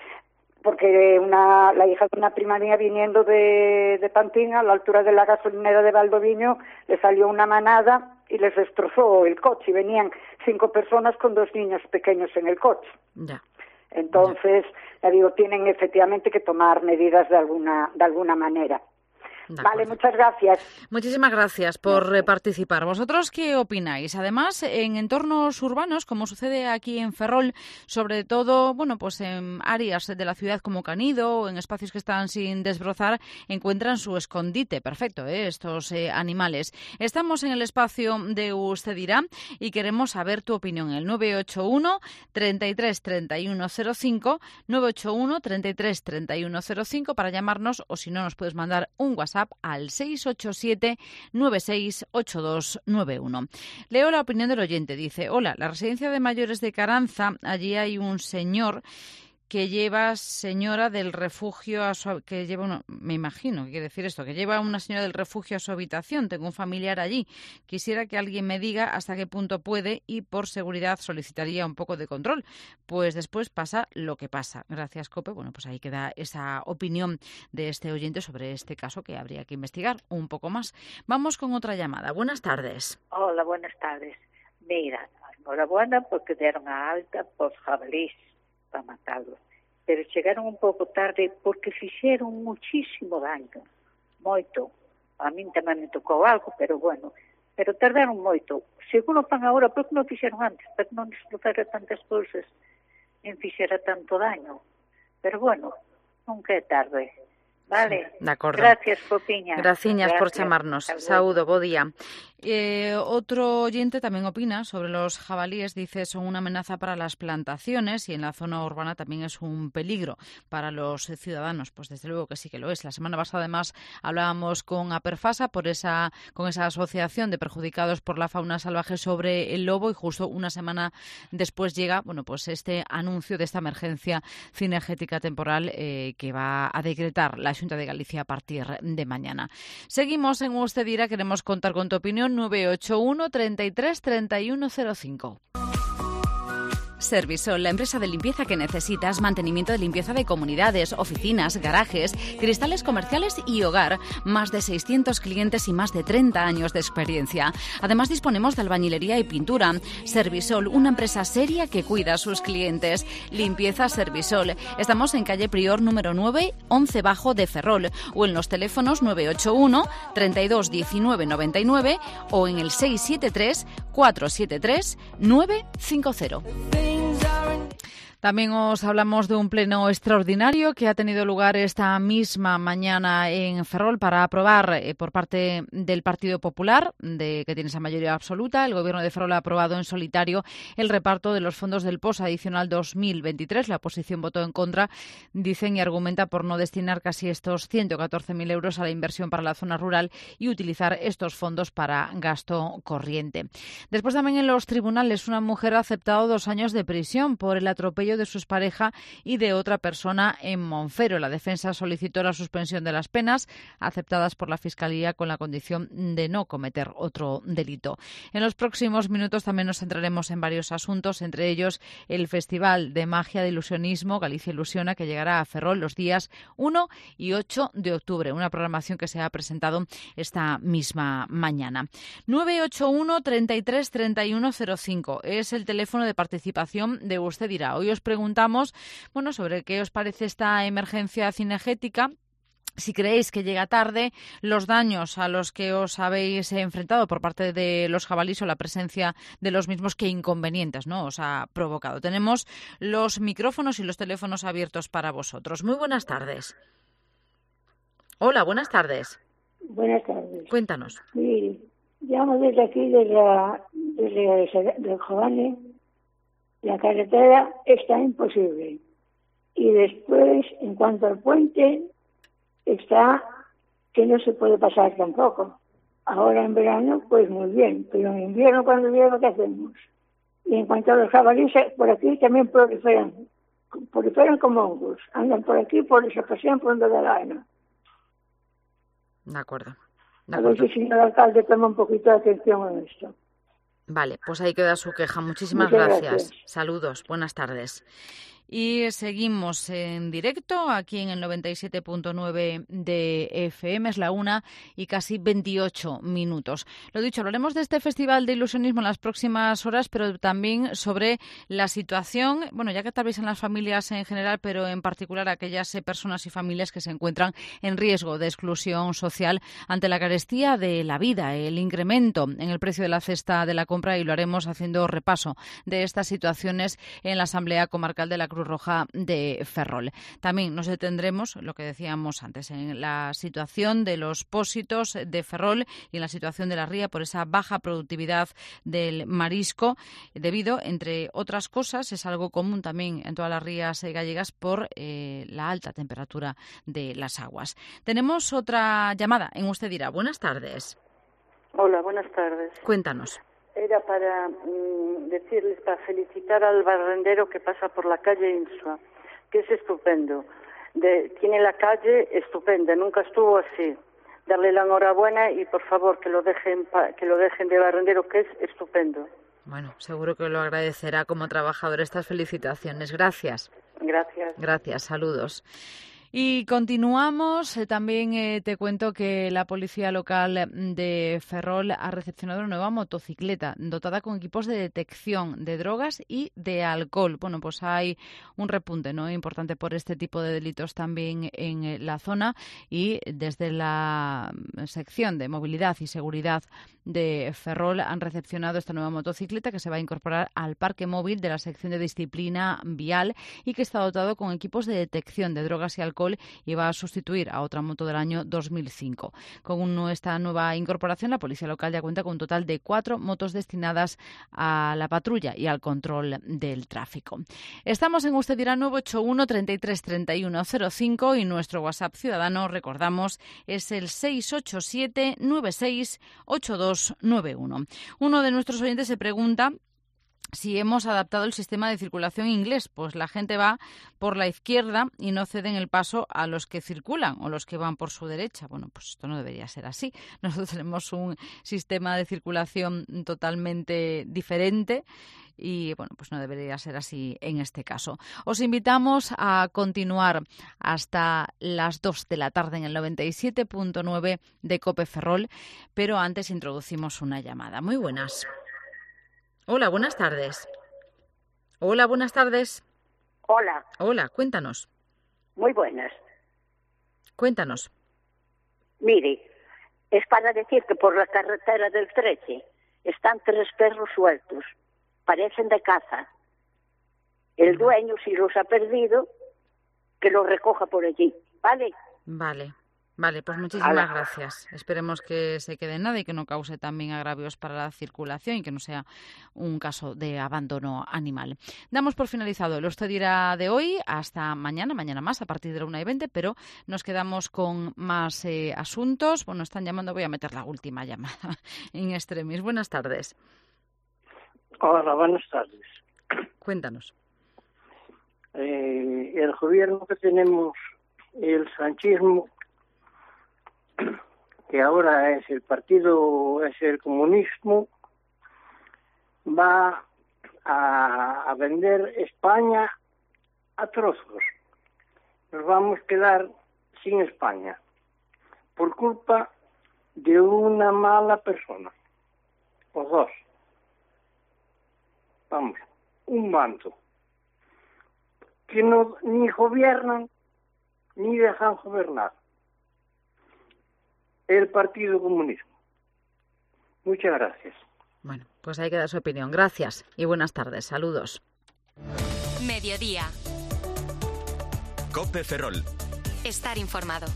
Speaker 14: porque una la hija de una prima mía viniendo de, de Pantín, a la altura de la gasolinera de Valdoviño, le salió una manada y les destrozó el coche, y venían cinco personas con dos niños pequeños en el coche.
Speaker 3: Ya.
Speaker 14: Entonces, ya digo, tienen efectivamente que tomar medidas de alguna, de alguna manera. Vale, muchas gracias.
Speaker 3: Muchísimas gracias por eh, participar. ¿Vosotros qué opináis? Además, en entornos urbanos, como sucede aquí en Ferrol, sobre todo, bueno, pues en áreas de la ciudad como Canido o en espacios que están sin desbrozar, encuentran su escondite perfecto, ¿eh? estos eh, animales. Estamos en el espacio de Usted Dirá y queremos saber tu opinión. El nueve ocho uno, treinta y tres, treinta y uno cero cinco, nueve ocho uno, treinta y tres, treinta y uno cero cinco para llamarnos, o si no, nos puedes mandar un WhatsApp al seis ocho siete, nueve seis ocho dos nueve uno. Leo la opinión del oyente. Dice: hola, la residencia de mayores de Caranza, allí hay un señor que lleva señora del refugio a su, que lleva una, me imagino que quiere decir esto, que lleva una señora del refugio a su habitación. Tengo un familiar allí. Quisiera que alguien me diga hasta qué punto puede y por seguridad solicitaría un poco de control, pues después pasa lo que pasa. Gracias, COPE. Bueno, pues ahí queda esa opinión de este oyente sobre este caso que habría que investigar un poco más. Vamos con otra llamada. Buenas tardes.
Speaker 15: Hola, buenas tardes. Mira, enhorabuena porque dieron a alta por jabalíes para matarlos.
Speaker 13: pero chegaron un pouco tarde porque fixeron muchísimo daño, moito. A min tamén me tocou algo, pero bueno, pero tardaron moito. Seguro fan agora, porque non fixeron antes, para que non destrozara tantas cousas, non fixera tanto daño. Pero bueno, nunca é tarde. Vale.
Speaker 3: De acordo.
Speaker 13: Gracias, Popiña.
Speaker 3: Graciñas por
Speaker 13: Gracias.
Speaker 3: chamarnos. Saúdo, bo día. Eh, otro oyente también opina sobre los jabalíes. Dice, son una amenaza para las plantaciones y en la zona urbana también es un peligro para los ciudadanos. Pues desde luego que sí que lo es. La semana pasada además hablábamos con Aperfasa por esa, con esa asociación de perjudicados por la fauna salvaje sobre el lobo, y justo una semana después llega, bueno, pues este anuncio de esta emergencia cinegética temporal eh, que va a decretar la Xunta de Galicia a partir de mañana. Seguimos en Usted Dirá. Queremos contar con tu opinión. nueve ocho uno, treinta y tres, treinta y uno cero cinco.
Speaker 2: Servisol, la empresa de limpieza que necesitas, mantenimiento de limpieza de comunidades, oficinas, garajes, cristales comerciales y hogar. Más de seiscientos clientes y más de treinta años de experiencia. Además disponemos de albañilería y pintura. Servisol, una empresa seria que cuida a sus clientes. Limpieza Servisol. Estamos en calle Prior número nueve, once bajo de Ferrol, o en los teléfonos nueve ocho uno, treinta y dos, diecinueve, noventa y nueve o en el seis siete tres, cuatro siete tres, nueve cinco cero.
Speaker 3: También os hablamos de un pleno extraordinario que ha tenido lugar esta misma mañana en Ferrol para aprobar eh, por parte del Partido Popular, de que tiene esa mayoría absoluta. El Gobierno de Ferrol ha aprobado en solitario el reparto de los fondos del P O S adicional dos mil veintitrés. La oposición votó en contra, dicen, y argumenta por no destinar casi estos ciento catorce mil euros a la inversión para la zona rural y utilizar estos fondos para gasto corriente. Después también en los tribunales, una mujer ha aceptado dos años de prisión por el atropello de su expareja y de otra persona en Monfero. La defensa solicitó la suspensión de las penas aceptadas por la Fiscalía con la condición de no cometer otro delito. En los próximos minutos también nos centraremos en varios asuntos, entre ellos el Festival de Magia de Ilusionismo Galicia Ilusiona, que llegará a Ferrol los días uno y ocho de octubre, una programación que se ha presentado esta misma mañana. nueve ocho uno, treinta y tres, treinta y uno cero cinco es el teléfono de participación de Usted Dirá. Hoy os preguntamos, bueno, sobre qué os parece esta emergencia cinegética. Si creéis que llega tarde, los daños a los que os habéis enfrentado por parte de los jabalíes o la presencia de los mismos, qué inconvenientes, ¿no?, os ha provocado. Tenemos los micrófonos y los teléfonos abiertos para vosotros. Muy buenas tardes. Hola, buenas tardes.
Speaker 15: Buenas tardes.
Speaker 3: Cuéntanos.
Speaker 15: Sí, llamo desde aquí, desde, la, desde, desde Jovane. La carretera está imposible. Y después, en cuanto al puente, está que no se puede pasar tampoco. Ahora en verano, pues muy bien, pero en invierno, cuando llueve, ¿qué hacemos? Y en cuanto a los jabalíes, por aquí también proliferan, proliferan como hongos. Andan por aquí, por esa pasión, por donde da la gana.
Speaker 3: De acuerdo. De
Speaker 15: a
Speaker 3: acuerdo.
Speaker 15: ver si el señor alcalde toma un poquito de atención en esto.
Speaker 3: Vale, pues ahí queda su queja. Muchísimas
Speaker 15: Muchas
Speaker 3: gracias.
Speaker 15: gracias.
Speaker 3: Saludos, buenas tardes. Y seguimos en directo aquí en el noventa y siete punto nueve de F M, es la una y casi veintiocho minutos. Lo dicho, hablaremos de este Festival de Ilusionismo en las próximas horas, pero también sobre la situación, bueno, ya que tal vez en las familias en general, pero en particular aquellas eh, personas y familias que se encuentran en riesgo de exclusión social ante la carestía de la vida, el incremento en el precio de la cesta de la compra, y lo haremos haciendo repaso de estas situaciones en la Asamblea Comarcal de la Cruz Roja de Ferrol. También nos detendremos, lo que decíamos antes, en la situación de los pósitos de Ferrol y en la situación de la ría por esa baja productividad del marisco, debido, entre otras cosas, es algo común también en todas las rías gallegas, por eh, la alta temperatura de las aguas. Tenemos otra llamada en Usted Dirá. Buenas tardes.
Speaker 16: Hola, buenas tardes.
Speaker 3: Cuéntanos.
Speaker 16: Era para mm, decirles, para felicitar al barrendero que pasa por la calle Insua, que es estupendo. De, tiene la calle estupenda, nunca estuvo así. Darle la enhorabuena y, por favor, que lo dejen que lo dejen de barrendero, que es estupendo.
Speaker 3: Bueno, seguro que lo agradecerá como trabajador estas felicitaciones. Gracias.
Speaker 16: Gracias.
Speaker 3: Gracias, saludos. Y continuamos. Eh, también eh, te cuento que la policía local de Ferrol ha recepcionado una nueva motocicleta dotada con equipos de detección de drogas y de alcohol. Bueno, pues hay un repunte, ¿no?, importante por este tipo de delitos también en la zona, y desde la sección de movilidad y seguridad de Ferrol han recepcionado esta nueva motocicleta que se va a incorporar al parque móvil de la sección de disciplina vial y que está dotado con equipos de detección de drogas y alcohol y va a sustituir a otra moto del año dos mil cinco. Con esta nueva incorporación, la policía local ya cuenta con un total de cuatro motos destinadas a la patrulla y al control del tráfico. Estamos en Usted dirá nueve ocho uno, treinta y tres, treinta y uno cero cinco y nuestro WhatsApp ciudadano, recordamos, es el seis ocho siete, nueve seis, ocho dos nueve uno. Uno de nuestros oyentes se pregunta si hemos adaptado el sistema de circulación inglés. Pues la gente va por la izquierda y no ceden el paso a los que circulan o los que van por su derecha. Bueno, pues esto no debería ser así. Nosotros tenemos un sistema de circulación totalmente diferente y, bueno, pues no debería ser así en este caso. Os invitamos a continuar hasta las dos de la tarde en el noventa y siete punto nueve de COPE Ferrol, pero antes introducimos una llamada. Muy buenas. Hola, buenas tardes. Hola, buenas tardes.
Speaker 17: Hola.
Speaker 3: Hola, cuéntanos.
Speaker 17: Muy buenas.
Speaker 3: Cuéntanos.
Speaker 17: Mire, es para decir que por la carretera del trece están tres perros sueltos. Parecen de caza. El dueño, si los ha perdido, que los recoja por allí. ¿Vale?
Speaker 3: Vale. Vale, pues muchísimas
Speaker 17: Ala.
Speaker 3: gracias. Esperemos que se quede en nada y que no cause también agravios para la circulación y que no sea un caso de abandono animal. Damos por finalizado el Usted dirá de hoy. Hasta mañana, mañana más, a partir de la una y veinte, pero nos quedamos con más eh, asuntos. Bueno, están llamando, voy a meter la última llamada en extremis. Buenas tardes.
Speaker 18: Hola, buenas tardes.
Speaker 3: Cuéntanos.
Speaker 18: Eh, el gobierno que tenemos, el sanchismo, que ahora es el partido, es el comunismo, va a, a vender España a trozos. Nos vamos a quedar sin España por culpa de una mala persona, o dos. Vamos, un bando que no ni gobiernan ni dejan gobernar. El Partido Comunista. Muchas gracias.
Speaker 3: Bueno, pues ahí queda su opinión. Gracias y buenas tardes. Saludos.
Speaker 19: Mediodía.
Speaker 20: COPE Ferrol.
Speaker 19: Estar informado.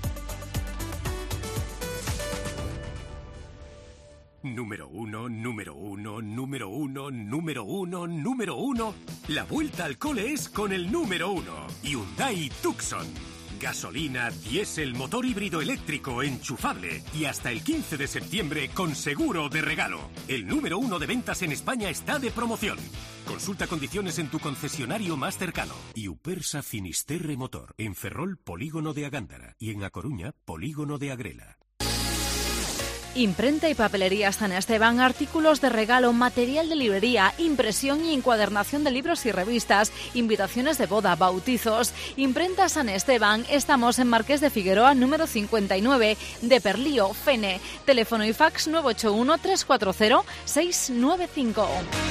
Speaker 20: Número uno, número uno, número uno, número uno, número uno. La vuelta al cole es con el número uno. Hyundai Tucson. Gasolina, diésel, motor híbrido eléctrico, enchufable y hasta el quince de septiembre con seguro de regalo. El número uno de ventas en España está de promoción. Consulta condiciones en tu concesionario más cercano. Iupersa Finisterre Motor. En Ferrol, Polígono de Agándara. Y en A Coruña, Polígono de Agrela.
Speaker 2: Imprenta y papelería San Esteban, artículos de regalo, material de librería, impresión y encuadernación de libros y revistas, invitaciones de boda, bautizos. Imprenta San Esteban, estamos en Marqués de Figueroa, número cincuenta y nueve, de Perlío, Fene. Teléfono y fax nueve ocho uno, tres cuatro cero, seis nueve cinco.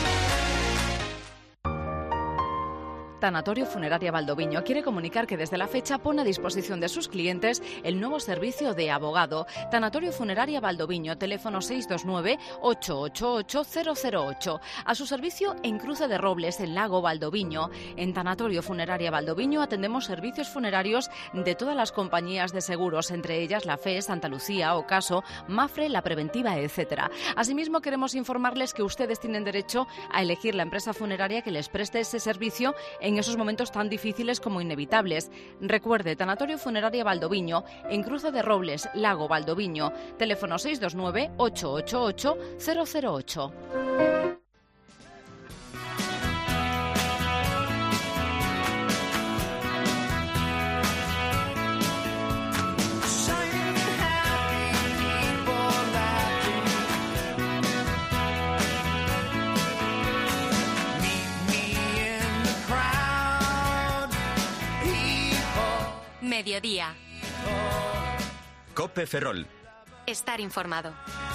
Speaker 2: Tanatorio Funeraria Valdoviño quiere comunicar que desde la fecha pone a disposición de sus clientes el nuevo servicio de abogado. Tanatorio Funeraria Valdoviño, teléfono seis dos nueve, ocho ocho ocho, cero cero ocho. A su servicio en Cruce de Robles, en Lago Valdoviño. En Tanatorio Funeraria Valdoviño atendemos servicios funerarios de todas las compañías de seguros, entre ellas la F E, Santa Lucía, Ocaso, Mafre, La Preventiva, etcétera. Asimismo, queremos informarles que ustedes tienen derecho a elegir la empresa funeraria que les preste ese servicio en esos momentos tan difíciles como inevitables. Recuerde, Tanatorio Funeraria Valdoviño, en Cruce de Robles, Lago Valdoviño. Teléfono seis dos nueve, ocho ocho ocho, cero cero ocho.
Speaker 19: Mediodía.
Speaker 21: Cope Ferrol.
Speaker 19: Estar informado.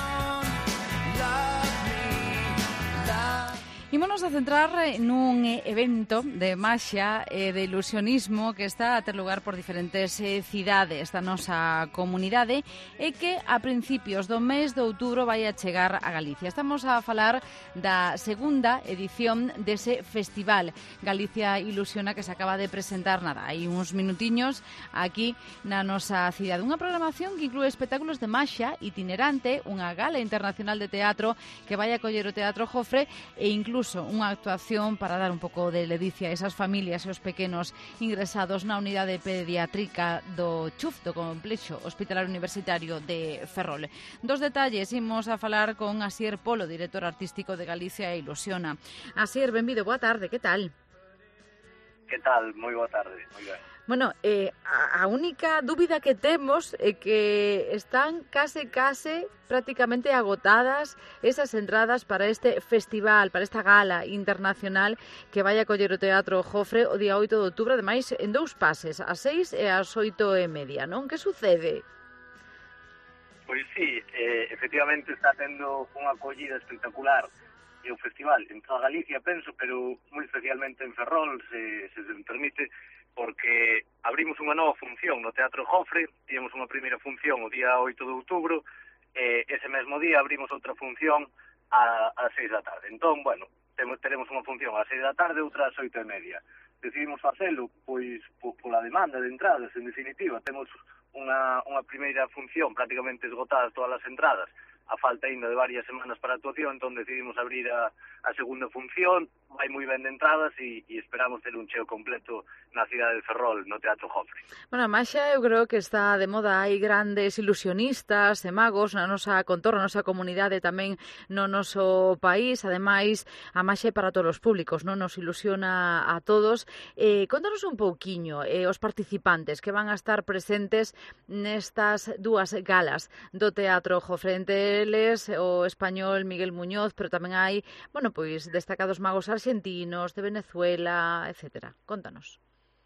Speaker 3: Ímonos a centrar nun evento de maxia e de ilusionismo que está a ter lugar por diferentes eh, cidades da nosa comunidade e que a principios do mes de outubro vai a chegar a Galicia. Estamos a falar da segunda edición dese festival Galicia Ilusiona, que se acaba de presentar nada, hai uns minutiños aquí na nosa cidade. Unha programación que inclúe espectáculos de maxia itinerante, unha gala internacional de teatro que vai a coller o Teatro Jofre e incluso unha actuación para dar un pouco de ledicia a esas familias e os pequenos ingresados na unidade pediátrica do Chuf, do Complexo Hospitalar Universitario de Ferrol. Dos detalles, imos a falar con Asier Polo, director artístico de Galicia Ilusiona. Asier, benvido, boa tarde, que tal?
Speaker 22: Que tal? Moi boa tarde, moi ben.
Speaker 3: Bueno, eh, a, a única dúbida que temos é que están case, case prácticamente agotadas esas entradas para este festival, para esta gala internacional que vai a coller o Teatro Jofre o día oito de outubro, ademais en dous pases, ás seis e ás oito e media, non? Que sucede?
Speaker 22: Pois sí, eh, efectivamente está tendo unha acollida espectacular e o festival en toda Galicia, penso, pero moi especialmente en Ferrol, se, se se me permite, porque abrimos unha nova función no Teatro Jofre, tivemos unha primeira función o día oito de outubro, e ese mesmo día abrimos outra función a, a seis da tarde. Entón, bueno, temos, teremos unha función a seis da tarde, outra a oito e media. Decidimos facelo, pois, pola demanda de entradas, en definitiva. Temos unha, unha primeira función prácticamente esgotadas todas as entradas, a falta ainda de varias semanas para a actuación, entón decidimos abrir a, a segunda función, vai moi ben de entradas e, e esperamos ter un cheo completo na cidade de Ferrol, no Teatro Jofre.
Speaker 3: Bueno, a maxia eu creo que está de moda, hai grandes ilusionistas e magos na nosa contorno, na nosa comunidade, tamén no noso país, ademais a maxia é para todos os públicos, non nos ilusiona a todos. Eh, contanos un pouquiño eh, os participantes que van a estar presentes nestas dúas galas do Teatro Jofre. Entre eles o español Miguel Muñoz, pero tamén hai, bueno, pois destacados magos argentinos, de Venezuela, etcétera. Contanos.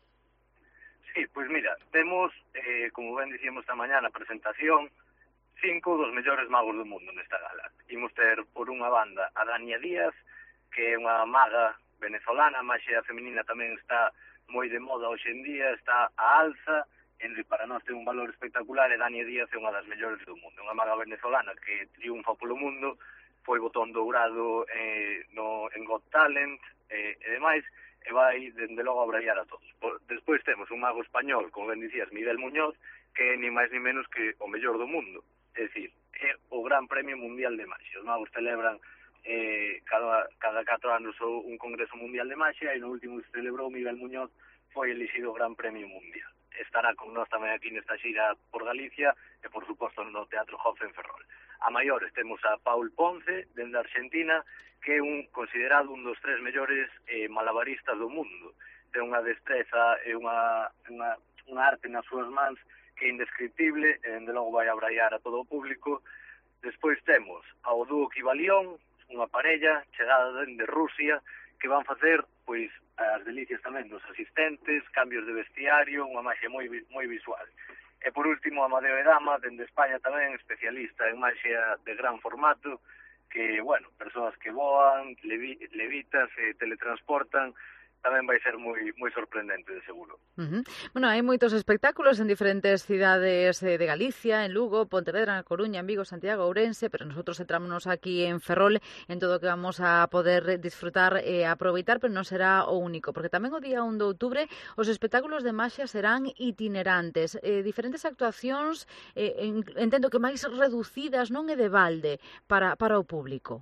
Speaker 22: Sí, pois mira, temos, eh, como ben dicíamos esta mañá na presentación, cinco dos mellores magos do mundo nesta gala. Imos ter, por unha banda, a Dania Díaz, que é unha maga venezolana, a maxia feminina tamén está moi de moda hoxe en día, está a alza, en para nós ten un valor espectacular, e Dania Díaz é unha das mellores do mundo, unha maga venezolana que triunfa polo mundo, foi botón dourado eh, no, en Got Talent eh, e demais, e vai, dende logo, a brallar a todos. Por, despois temos un mago español, como ben dicías, Miguel Muñoz, que é ni máis ni menos que o mellor do mundo, é dicir, é o Gran Premio Mundial de Maxia. Os magos celebran eh, cada, cada catro anos un Congreso Mundial de Maxia, e no último que se celebrou, Miguel Muñoz foi elixido Gran Premio Mundial. Estará con nós tamén aquí nesta xira por Galicia e, por suposto, no Teatro Jofre en Ferrol. A maiores temos a Paul Ponce, dende Argentina, que é un considerado un dos tres mellores eh, malabaristas do mundo. Ten unha destreza e unha, unha, unha arte nas súas mans que é indescriptible, e, dende logo, vai a braiar a todo o público. Despois temos ao dúo Kibalión, unha parella chegada dende Rusia, que van facer, pois, as delicias tamén dos asistentes, cambios de vestiario, unha maxia moi moi visual. E por último, Amadeo Edama, dende España tamén, especialista en maxia de gran formato, que, bueno, persoas que voan, levi, levitas, se teletransportan, tamén vai ser moi moi sorprendente, de seguro.
Speaker 3: Uh-huh. Bueno, hai moitos espectáculos en diferentes cidades eh, de Galicia, en Lugo, Pontevedra, en Coruña, en Vigo, Santiago, Ourense, pero nosotros centrámonos aquí en Ferrol, en todo o que vamos a poder disfrutar e eh, aproveitar, pero non será o único, porque tamén o día un de outubro os espectáculos de maxia serán itinerantes, eh, diferentes actuacións, eh, en, entendo que máis reducidas, non é de balde, para, para o público.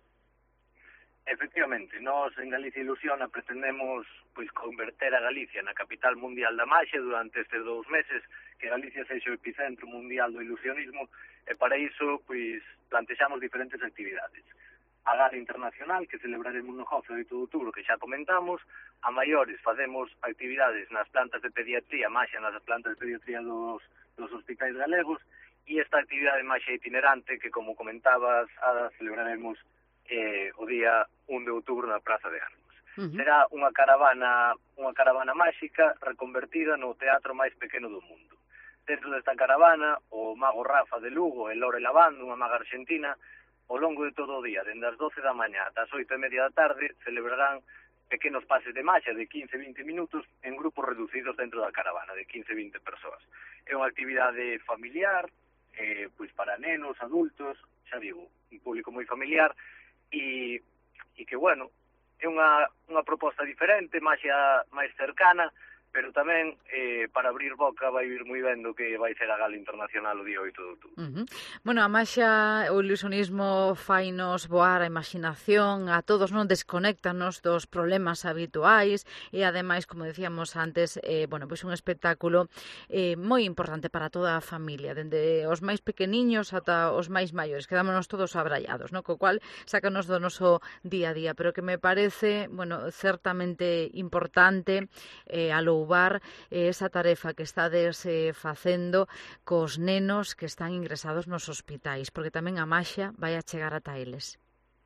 Speaker 22: Efectivamente, nós en Galicia Ilusiona pretendemos, pois, converter a Galicia na capital mundial da maxia durante estes dous meses, que Galicia sexa o epicentro mundial do ilusionismo, e para iso, pois, plantexamos diferentes actividades. A gala internacional, que celebraremos no Jofre oito de outubro, que xa comentamos. A maiores facemos actividades nas plantas de pediatría, maxia nas plantas de pediatría dos, dos hospitais galegos, e esta actividade maxia itinerante, que, como comentabas, a celebraremos Eh, o día un de outubro na Praza de Armas. Uh-huh. Será unha caravana unha caravana máxica reconvertida no teatro máis pequeno do mundo. Dentro desta caravana, o mago Rafa de Lugo e Lore Lavando, unha maga argentina, ao longo de todo o día, dende as doce da mañá ata as oito e media da tarde, celebrarán pequenos pases de magia de quince a vinte minutos en grupos reducidos dentro da caravana, de quince a vinte persoas. É unha actividade familiar, eh, pois para nenos, adultos, xa digo, un público moi familiar, e, e que, bueno, é unha, unha proposta diferente, magia máis cercana, pero tamén eh, para abrir boca vai vir moi ben do que vai ser a Gala Internacional o día oito de outubro.
Speaker 3: Uh-huh. Bueno, a maxia, o ilusionismo fainos voar a imaginación, a todos non desconéctanos dos problemas habituais e ademais, como decíamos antes, eh, bueno, pois un espectáculo eh, moi importante para toda a familia, dende os máis pequeniños ata os máis maiores, quedámonos todos abrallados, ¿no? Co cual sácanos do noso día a día, pero que me parece, bueno, certamente importante eh, a lo esa tarefa que estades eh, facendo cos nenos que están ingresados nos hospitais, porque tamén a maxia vai a chegar ata eles.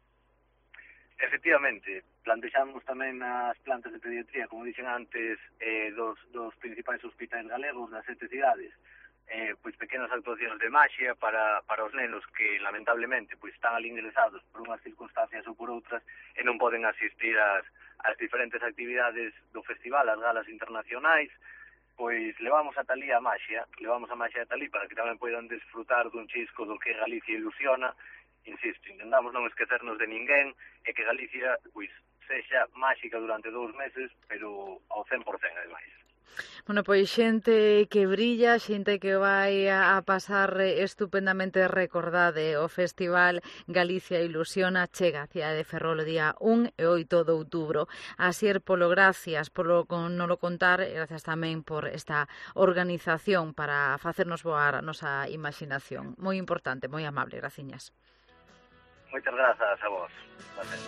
Speaker 22: Efectivamente, plantexamos tamén as plantas de pediatría, como dixen antes, eh, dos, dos principais hospitais galegos das sete cidades, eh, pois pequenas actuacións de maxia para, para os nenos que lamentablemente pois están ali ingresados por unhas circunstancias ou por outras e non poden asistir ás as diferentes actividades do festival, as galas internacionais, pois levamos a talí a maxia, levamos a maxia a talí para que tamén poidan desfrutar dun chisco do que Galicia ilusiona. Insisto, intentamos non esquecernos de ninguén e que Galicia pois sexa máxica durante dous meses, pero ao cen por cen ademais.
Speaker 3: Bueno, pois xente que brilla, xente que vai a pasar estupendamente, recordade o Festival Galicia Ilusiona chega a cidade de Ferrol o día un e oito de outubro. Asier, polo gracias polo non lo contar, e gracias tamén por esta organización para facernos voar a nosa imaginación. Moi importante, moi amable, graciñas.
Speaker 22: Moitas grazas a vos. Gracias.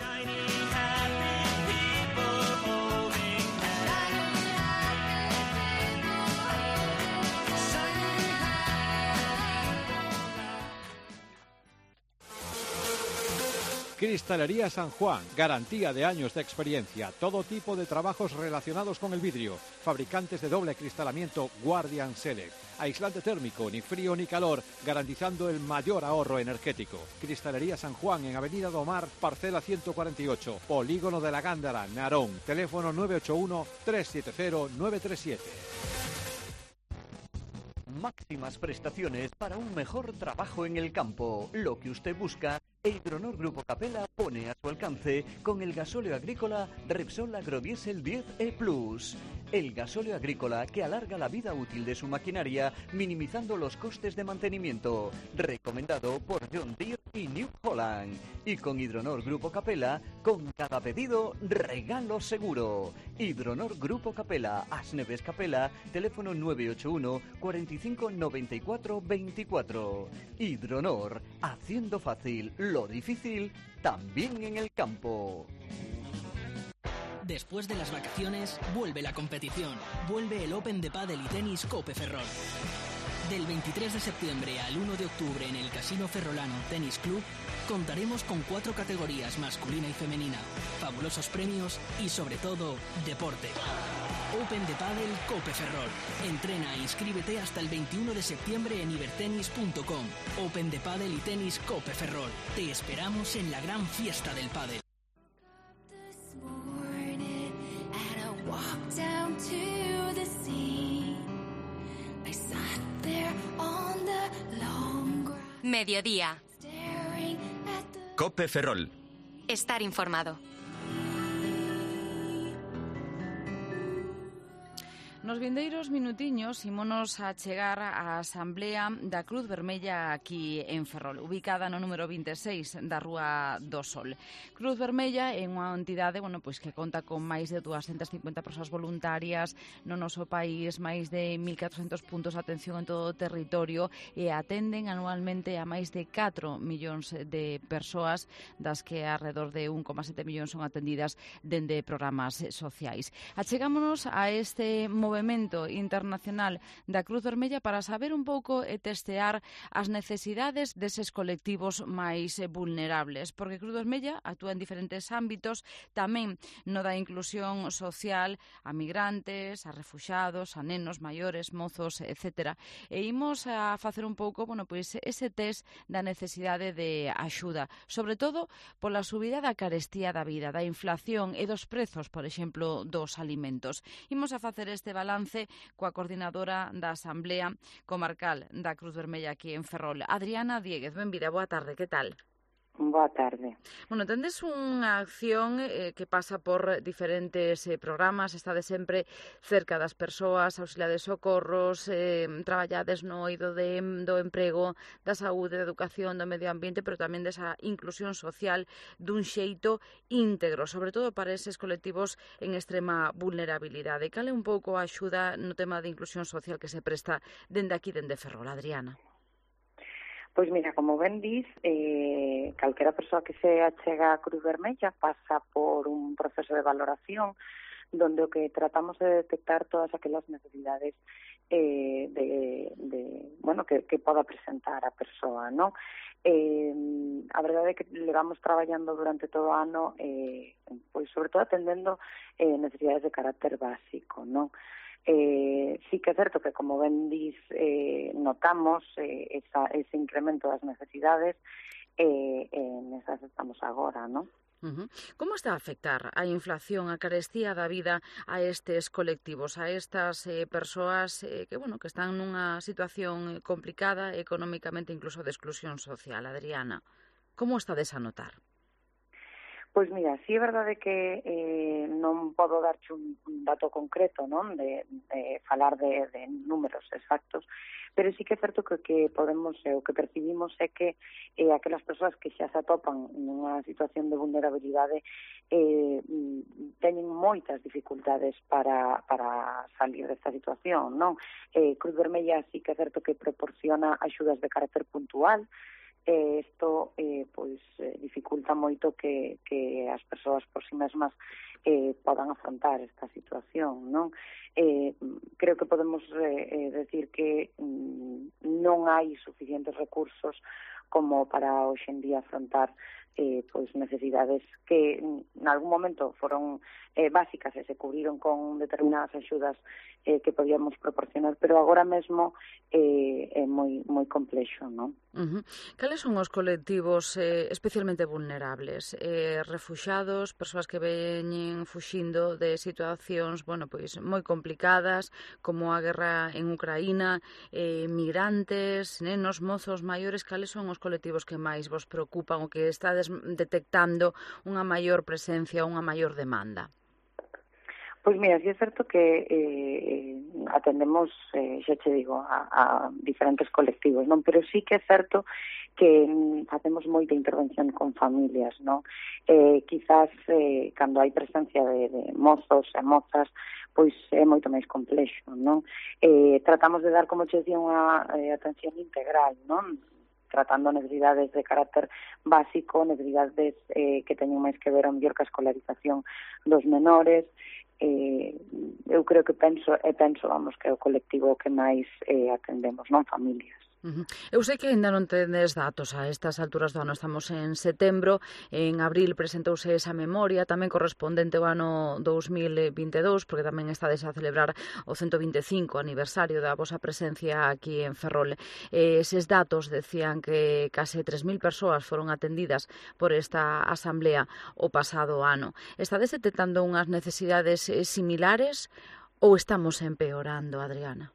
Speaker 1: Cristalería San Juan, garantía de años de experiencia, todo tipo de trabajos relacionados con el vidrio, fabricantes de doble cristalamiento Guardian Select, aislante térmico, ni frío ni calor, garantizando el mayor ahorro energético. Cristalería San Juan en Avenida do Mar, parcela ciento cuarenta y ocho, Polígono de la Gándara, Narón, teléfono nueve ocho uno, tres siete cero, nueve tres siete.
Speaker 5: Máximas prestaciones para un mejor trabajo en el campo. Lo que usted busca, Hidronor Grupo Capella pone a su alcance con el gasóleo agrícola Repsol Agrodiesel diez E Plus. El gasóleo agrícola que alarga la vida útil de su maquinaria, minimizando los costes de mantenimiento. Recomendado por John Deere y New Holland. Y con Hidronor Grupo Capella, con cada pedido, regalo seguro. Hidronor Grupo Capella, Asneves Capella, teléfono nueve ocho uno, cuarenta y cinco, noventa y cuatro, veinticuatro. Hidronor, haciendo fácil lo difícil, también en el campo.
Speaker 21: Después de las vacaciones, vuelve la competición. Vuelve el Open de Pádel y Tenis Cope Ferrol. Del veintitrés de septiembre al uno de octubre en el Casino Ferrolano Tenis Club, contaremos con cuatro categorías masculina y femenina, fabulosos premios y, sobre todo, deporte. Open de Pádel Cope Ferrol. Entrena e inscríbete hasta el veintiuno de septiembre en ibertenis punto com. Open de Pádel y Tenis Cope Ferrol. Te esperamos en la gran fiesta del pádel.
Speaker 19: Mediodía.
Speaker 20: Cope Ferrol.
Speaker 19: Estar informado.
Speaker 3: Nos vindeiros minutiños ímonos a chegar á Asamblea da Cruz Vermella aquí en Ferrol, ubicada no número vinte e seis da Rúa do Sol. Cruz Vermella é unha entidade, bueno, pois que conta con máis de doscientas cincuenta persoas voluntarias no noso país, máis de mil catrocentos puntos de atención en todo o territorio e atenden anualmente a máis de catro millóns de persoas, das que alrededor de un coma sete millóns son atendidas dende programas sociais. Achegámonos a este movimento movemento internacional da Cruz Vermella para saber un pouco e testear as necesidades deses colectivos máis vulnerables, porque Cruz Vermella actúa en diferentes ámbitos, tamén no da inclusión social a migrantes, a refuxados, a nenos maiores, mozos, etcétera. E imos a facer un pouco, bueno, pois ese test da necesidade de axuda, sobre todo pola subida da carestía da vida, da inflación e dos prezos, por exemplo, dos alimentos. Imos a facer este balance coa coordinadora da Asamblea Comarcal da Cruz Vermella aquí en Ferrol, Adriana Dieguez. Benvida, boa tarde, que tal?
Speaker 4: Boa tarde.
Speaker 3: Bueno, tendes unha acción eh, que pasa por diferentes eh, programas, estade sempre cerca das persoas, auxiliades socorros, eh, traballades no eido de, do emprego, da saúde, da educación, do medio ambiente, pero tamén desa inclusión social dun xeito íntegro, sobre todo para eses colectivos en extrema vulnerabilidade. Cal é un pouco a axuda no tema de inclusión social que se presta dende aquí, dende Ferrol, Adriana?
Speaker 4: Pois mira, como ben dis, eh, calquera persoa que se achega a Cruz Vermella pasa por un proceso de valoración donde o que tratamos de detectar todas aquelas necesidades eh, de, de, bueno, que, que poda presentar a persoa, non? Eh, a verdade é que levamos traballando durante todo o ano, eh, pois sobre todo atendendo eh, necesidades de carácter básico, non? Eh, sí que é certo que, como ben dis, eh, notamos eh, esa, ese incremento das necesidades e eh, eh, nesas estamos agora, non?
Speaker 3: Uh-huh. Como está a afectar a inflación, a carestía da vida a estes colectivos, a estas eh, persoas eh, que, bueno, que están nunha situación complicada económicamente, incluso de exclusión social? Adriana, como está a notar?
Speaker 4: Pois mira, si é verdade que eh, non podo darche un, un dato concreto, non, de, de falar de, de números exactos, pero sí que é certo que, que podemos, eh, o que percibimos é que eh, aquelas persoas que xa se atopan nunha situación de vulnerabilidade eh, teñen moitas dificultades para, para salir desta situación, non? Eh, Cruz Vermella sí que é certo que proporciona axudas de carácter puntual. Eh, isto eh, pois eh, dificulta moito que, que as persoas por si mesmas eh, podan afrontar esta situación, non? Eh, creo que podemos eh, eh, decir que mm, non hai suficientes recursos como para hoxe en día afrontar eh, pois necesidades que en algún momento foron eh, básicas e se cubriron con determinadas axudas eh, que podíamos proporcionar, pero agora mesmo eh, é moi moi complexo, non?
Speaker 3: Uh-huh. Cales son os colectivos eh, especialmente vulnerables? Eh, refuxados, persoas que veñen fuxindo de situacións, bueno, pois moi complicadas, como a guerra en Ucraína, eh, migrantes, nenos, mozos, maiores. Cales son os colectivos que máis vos preocupan o que estades detectando unha maior presencia, unha maior demanda?
Speaker 4: Pois mira, si é certo que eh, atendemos, eh, xa che digo, a, a diferentes colectivos, non? Pero sí que é certo que mm, facemos moita intervención con familias, non? Eh, quizás, eh, cando hai presencia de, de mozos e mozas, pois é moito máis complexo, non? Eh, tratamos de dar, como che decía, unha eh, atención integral, non? Tratando necesidades de carácter básico, necesidades eh, que teñen máis que ver a mellor ca escolarización dos menores. Eh, eu creo que penso, e penso, vamos, que é o colectivo que máis eh, atendemos, non? Familias.
Speaker 3: Uh-huh. Eu sei que ainda non tedes datos a estas alturas do ano, estamos en setembro, en abril presentouse esa memoria, tamén correspondente ao ano dous mil vinte e dous, porque tamén estades a celebrar o ciento vinte e cinco aniversario da vosa presencia aquí en Ferrol. Eh, eses datos decían que case tres mil persoas foron atendidas por esta asamblea o pasado ano. Estades detectando unhas necesidades similares ou estamos empeorando, Adriana?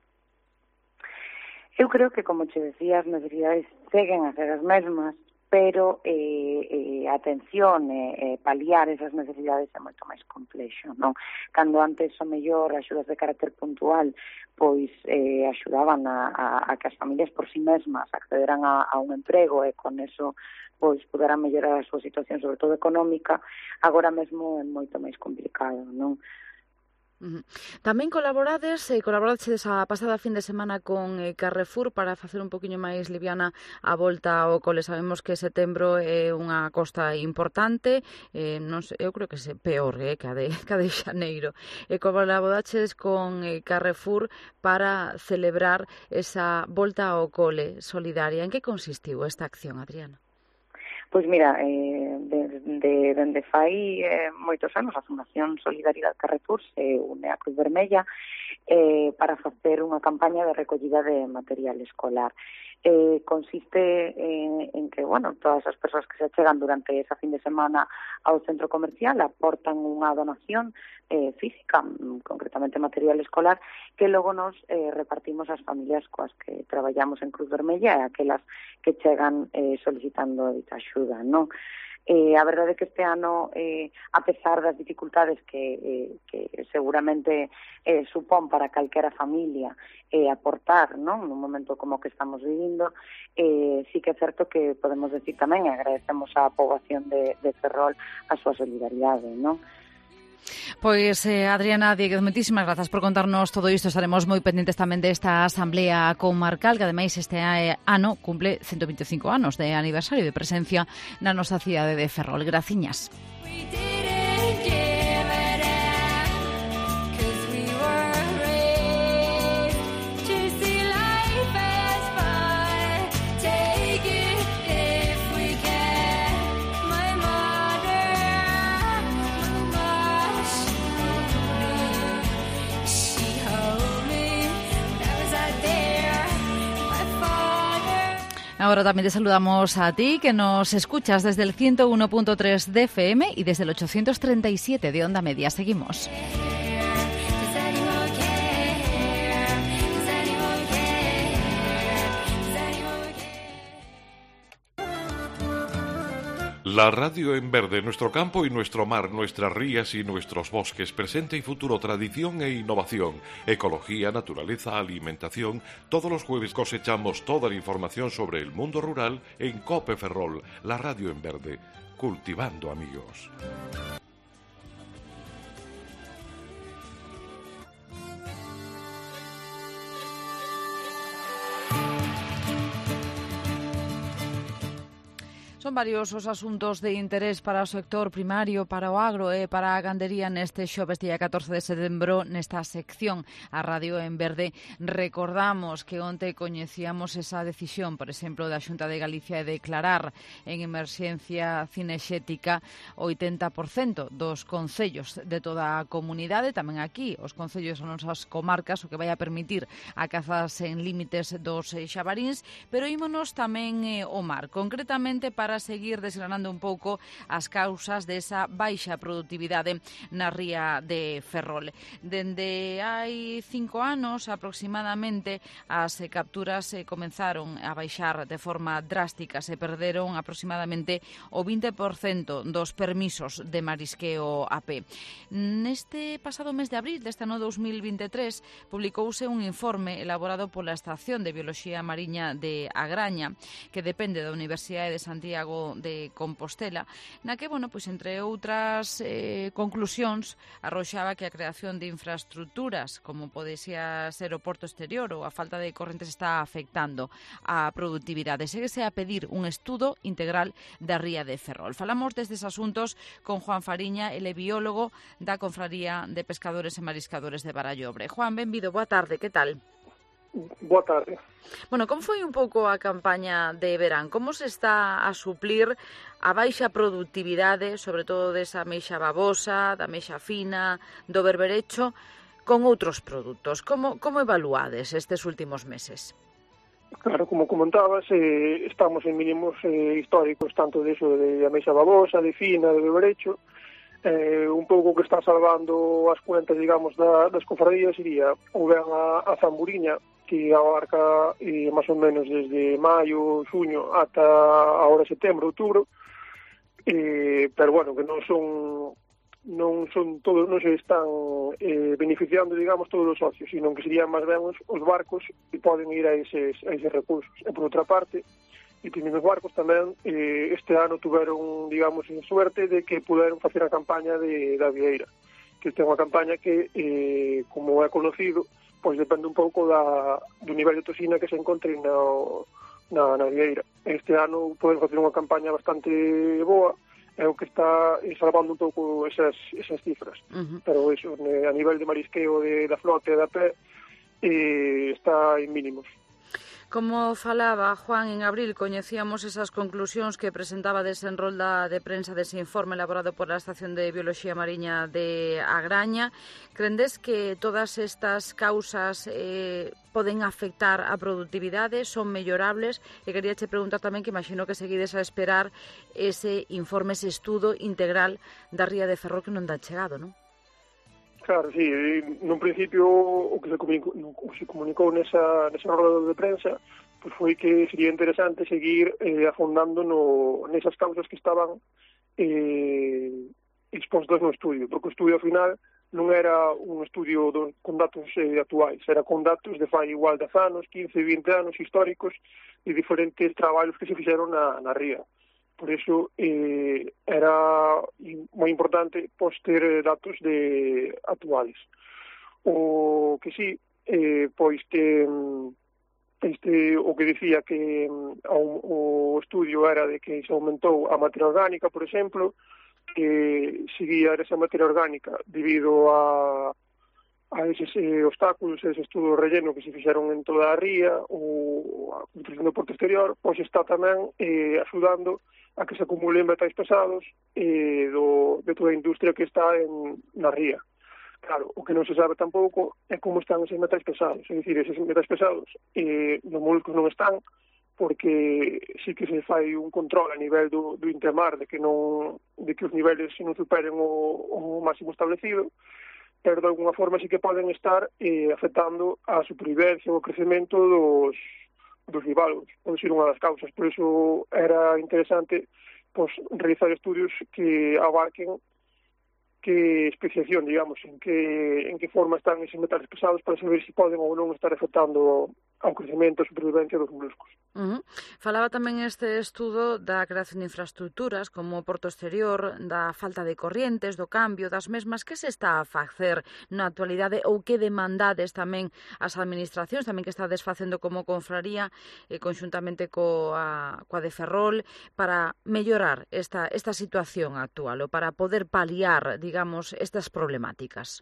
Speaker 4: Eu creo que, como che decía, as necesidades seguen a ser as mesmas, pero eh, eh, a atención e eh, paliar esas necesidades é moito máis complexo, non? Cando antes, o mellor, axudas de carácter puntual, pois eh, axudaban a, a, a que as familias por si mesmas accederan a, a un emprego e con eso pois poderán mellorar a súa situación, sobre todo económica, agora mesmo é moito máis complicado, non?
Speaker 3: Uh-huh. Tamén colaborades, eh, colaborades a pasada fin de semana con eh, Carrefour para facer un poquinho máis liviana a volta ao cole. Sabemos que setembro é unha costa importante, eh, non sei, eu creo que é peor eh, que a de, que a de xaneiro. E colaborades con eh, Carrefour para celebrar esa volta ao cole solidaria. En que consistiu esta acción, Adriana?
Speaker 4: Pois mira, eh, de, de, dende fai eh, moitos anos a Fundación Solidaridade Carrefour se une a Cruz Vermella eh, para facer unha campaña de recollida de material escolar. Eh, consiste en, en que, bueno, todas as persoas que se achegan durante esa fin de semana ao centro comercial aportan unha donación eh, física, concretamente material escolar, que logo nos eh, repartimos as familias coas que traballamos en Cruz Vermella e aquelas que chegan eh, solicitando esta axuda, non? Eh, a verdade é que este ano, eh, a pesar das dificultades que, eh, que seguramente eh, supón para calquera familia eh, aportar, non, nun momento como que estamos vivindo, eh, sí que é certo que podemos decir tamén, e agradecemos á poboación de, de Ferrol a súa solidaridade, non?
Speaker 3: Pois, eh, Adriana Dieguez, moitísimas grazas por contarnos todo isto. Estaremos moi pendentes tamén desta Asamblea Comarcal, que ademais este ano cumple ciento veinticinco anos de aniversario de presencia na nosa cidade de Ferrol. Graciñas. Ahora también te saludamos a ti, que nos escuchas desde el ciento uno punto tres de F M y desde el ochocientos treinta y siete de Onda Media. Seguimos.
Speaker 6: La radio en verde, nuestro campo y nuestro mar, nuestras rías y nuestros bosques, presente y futuro, tradición e innovación, ecología, naturaleza, alimentación. Todos los jueves cosechamos toda la información sobre el mundo rural en COPE Ferrol, la radio en verde, cultivando amigos.
Speaker 3: Son varios os asuntos de interés para o sector primario, para o agro e para a gandería neste xoves día catorce de setembro nesta sección a Radio en Verde. Recordamos que onte coñecíamos esa decisión, por exemplo, da Xunta de Galicia de declarar en emerxencia cinexética oitenta por cento dos concellos de toda a comunidade, tamén aquí os concellos son nosas comarcas, o que vai a permitir a cazas en límites dos xabaríns, pero ímonos tamén eh, o mar, concretamente para seguir desgranando un pouco as causas desa baixa produtividade na ría de Ferrol. Dende hai cinco anos aproximadamente as capturas comenzaron a baixar de forma drástica, se perderon aproximadamente o vinte por cento dos permisos de marisqueo a pé. Neste pasado mes de abril deste ano dous mil veintitrés publicouse un informe elaborado pola Estación de Bioloxía Mariña de Agraña, que depende da Universidade de Santiago de Compostela, na que, bueno, pois entre outras eh, conclusións, arroxaba que a creación de infraestructuras, como pode ser o porto exterior ou a falta de correntes, está afectando a produtividade. Séguese a pedir un estudo integral da ría de Ferrol. Falamos destes asuntos con Juan Fariña, ele biólogo da Confraría de Pescadores e Mariscadores de Barallobre. Juan, benvido, boa tarde, que tal?
Speaker 7: Boa tarde.
Speaker 3: Bueno, como foi un pouco a campaña de verán? Como se está a suplir a baixa produtividade, sobre todo desa meixa babosa, da meixa fina, do berberecho, con outros produtos? Como, como evaluades estes últimos meses?
Speaker 7: Claro, como comentabas, eh, estamos en mínimos eh, históricos, tanto de eso de ameixa babosa, de fina, de berberecho. Eh, un pouco que está salvando as cuentas, digamos, da, das cofradías iría ou ben a, a Zamburiña, que abarca eh, máis ou menos desde maio, xuño ata agora setembro, outubro, eh, pero bueno, que non son non son todos, non se están eh, beneficiando, digamos, todos os socios, sino que serían máis ben os, os barcos que poden ir a eses, a eses recursos. E por outra parte, e os barcos tamén eh, este ano tuveron, digamos, suerte de que puderon facer a campaña de, da Vieira, que esta é unha campaña que, eh, como é conocido, pois depende un pouco da, do nivel de toxina que se encontre na, na, na vieira. Este ano podemos facer unha campaña bastante boa, é o que está salvando un pouco esas, esas cifras. Uh-huh. Pero eso, a nivel de marisqueo de, da flota e da pé, eh, está en mínimos.
Speaker 3: Como falaba Juan, en abril coñecíamos esas conclusións que presentaba dese enrolda de prensa dese informe elaborado por a Estación de Bioloxía Mariña de Agraña. Crendes que todas estas causas eh, poden afectar a produtividade, son mellorables? E quería che preguntar tamén, que imagino que seguides a esperar ese informe, ese estudo integral da ría de Ferrol que non dá chegado, non?
Speaker 7: Claro, sí, nun principio o que se comunicou, o que se comunicou nesa, nesa roda de prensa pues foi que sería interesante seguir eh, afondando no, nesas causas que estaban eh, expostas no estudio, porque o estudio ao final non era un estudio do, con datos eh, actuais, era con datos de fai igual dez anos, quince, vinte anos históricos de diferentes traballos que se fixeron na, na ría. Por iso eh, era moi importante pois, ter datos de actuales. O que sí, eh, pois que este, o que dicía que o, o estudio era de que se aumentou a materia orgánica, por exemplo, que seguía esa materia orgánica debido a, a eses eh, obstáculos, ese estudo relleno que se fixeron en toda a ría ou a construcción do porto exterior, pois está tamén eh, axudando a que se acumulen metais pesados eh, do, de toda a industria que está en, na ría. Claro, o que non se sabe tampouco é como están eses metais pesados, é dicir, eses metais pesados eh, nos moluscos non están, porque sí que se fai un control a nivel do, do intermar de que non de que os niveles non superen o, o máximo establecido, pero de alguna forma sí que poden estar eh, afectando a supervivencia ou o crecemento dos dos bivalvos, pode ser unha das causas. Por iso era interesante pues, realizar estudios que abarquen que especiación, digamos, en que, en que forma están esos metales pesados para saber se si poden ou non estar afectando ao crecemento e supervivencia dos moluscos.
Speaker 3: Uh-huh. Falaba tamén este estudo da creación de infraestructuras como o porto exterior, da falta de corrientes, do cambio das mesmas. Que se está a facer na actualidade ou que demandades tamén as administracións, tamén que está desfacendo como confraría eh, conxuntamente coa, coa de Ferrol para mellorar esta, esta situación actual ou para poder paliar, digamos, estas problemáticas?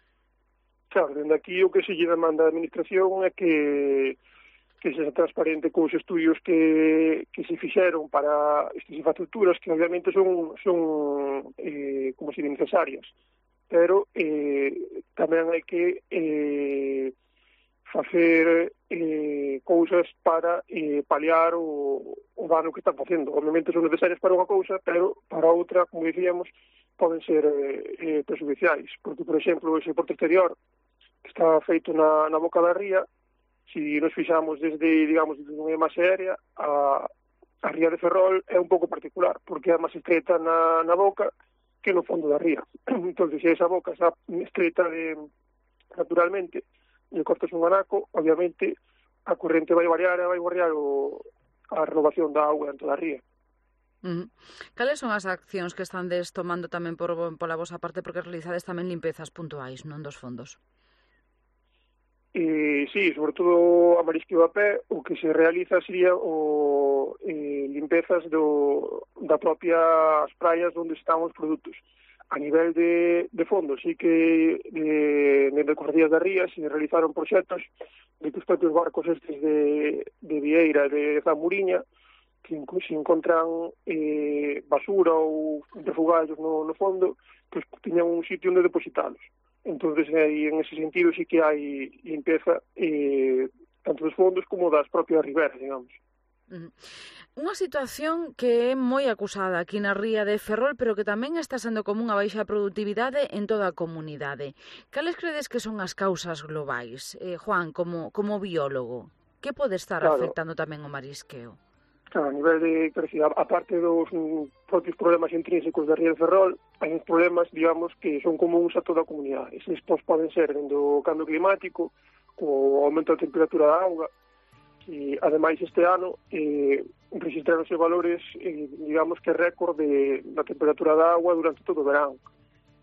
Speaker 7: Claro, dende aquí o que se lle demanda a administración é que que sexa transparente cos estudios que, que se fixeron para estas infraestructuras que obviamente son, son eh, como se necesarias, pero eh, tamén hai que eh, facer eh, cousas para eh, paliar o, o dano que están facendo. Obviamente son necesarias para unha cousa, pero para outra, como dicíamos, poden ser eh, perjudiciais, porque, por exemplo, ese porto exterior que está feito na, na boca da ría, si nos fixamos desde, digamos, desde unha imaxe aérea, a, a ría de Ferrol é un pouco particular, porque é máis estreita na, na boca que no fondo da ría. Entón, se esa boca está estreita de, naturalmente, e cortas un anaco, obviamente, a corrente vai variar e vai variar o, a renovación da auga en toda a ría.
Speaker 3: Uh-huh. Cales son as accións que están des tomando tamén por, pola vosa parte, porque realizades tamén limpezas puntuais, non dos fondos?
Speaker 7: Eh, sí, sobre todo a marisqueo a pé, o que se realiza sería o eh, limpezas do, da propias praias onde están os produtos. A nivel de, de fondo, sí que eh, en decorrías da ría se realizaron proxectos de que os propios barcos estes de, de Vieira e de Zamuriña que se encontran eh, basura ou refugallos no, no fondo, pues tiñan un sitio onde depositalos. Entonces, aí, en ese sentido, sí que hai limpeza eh, tanto dos fondos como das propias riberas, digamos.
Speaker 3: Uh-huh. Unha situación que é moi acusada aquí na ría de Ferrol, pero que tamén está sendo como unha baixa productividade en toda a comunidade. Cales credes que son as causas globais? Eh, Juan, como, como biólogo, que pode estar claro. afectando tamén o marisqueo?
Speaker 7: Claro, a nivel de, a parte dos mm, propios problemas intrínsecos da ría de Ferrol, hai uns problemas, digamos, que son comuns a toda a comunidade. Esses poden ser dentro do cambio climático, o aumento da temperatura da auga, e ademais este ano eh, registraronse valores, eh, digamos que récord de, da temperatura da agua durante todo o verán.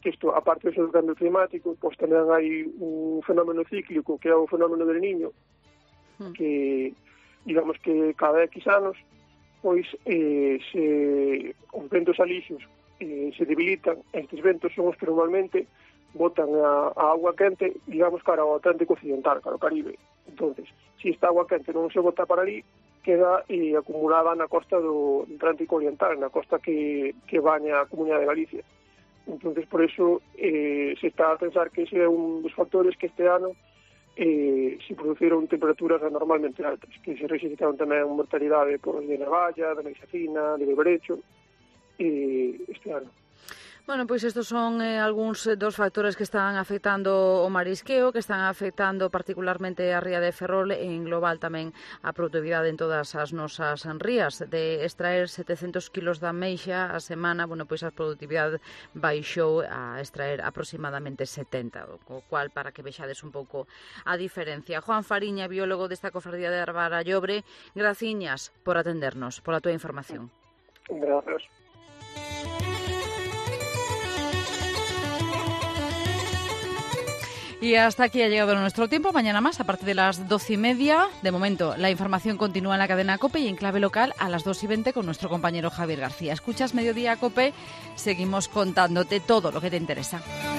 Speaker 7: que isto, aparte do cambio climático, pois tamén hai un fenómeno cíclico que é o fenómeno del Niño, que, digamos que cada X anos, pois, eh, se os ventos alixos eh, se debilitan, estes ventos son os que normalmente botan a, a agua quente, digamos, cara ao Atlántico Occidental, cara ao Caribe. Entonces, se esta agua quente non se bota para ali, queda eh, acumulada na costa do Atlántico Oriental, na costa que, que baña a Comunidade de Galicia. Entonces, por eso, eh, se está a pensar que ese é un dos factores que este ano eh, se produciron temperaturas anormalmente altas, que se registraron tamén mortalidade por de navalla, de meixacina, de beberecho, eh, este ano.
Speaker 3: Bueno, pois estes son eh, algúns dos factores que están afectando o marisqueo, que están afectando particularmente a ría de Ferrol e en global tamén a produtividade en todas as nosas rías. De extraer setecentos kilos de ameixa a semana, bueno, pois a produtividade baixou a extraer aproximadamente setenta, o cual para que vexades un pouco a diferencia. Juan Fariña, biólogo desta cofradía de Arbarallobre, graciñas por atendernos, pola túa información.
Speaker 7: Gracias.
Speaker 3: Y hasta aquí ha llegado nuestro tiempo. Mañana más, a partir de las doce y media. De momento, la información continúa en la cadena COPE y en clave local a las dos y veinte con nuestro compañero Javier García. Escuchas Mediodía COPE, seguimos contándote todo lo que te interesa.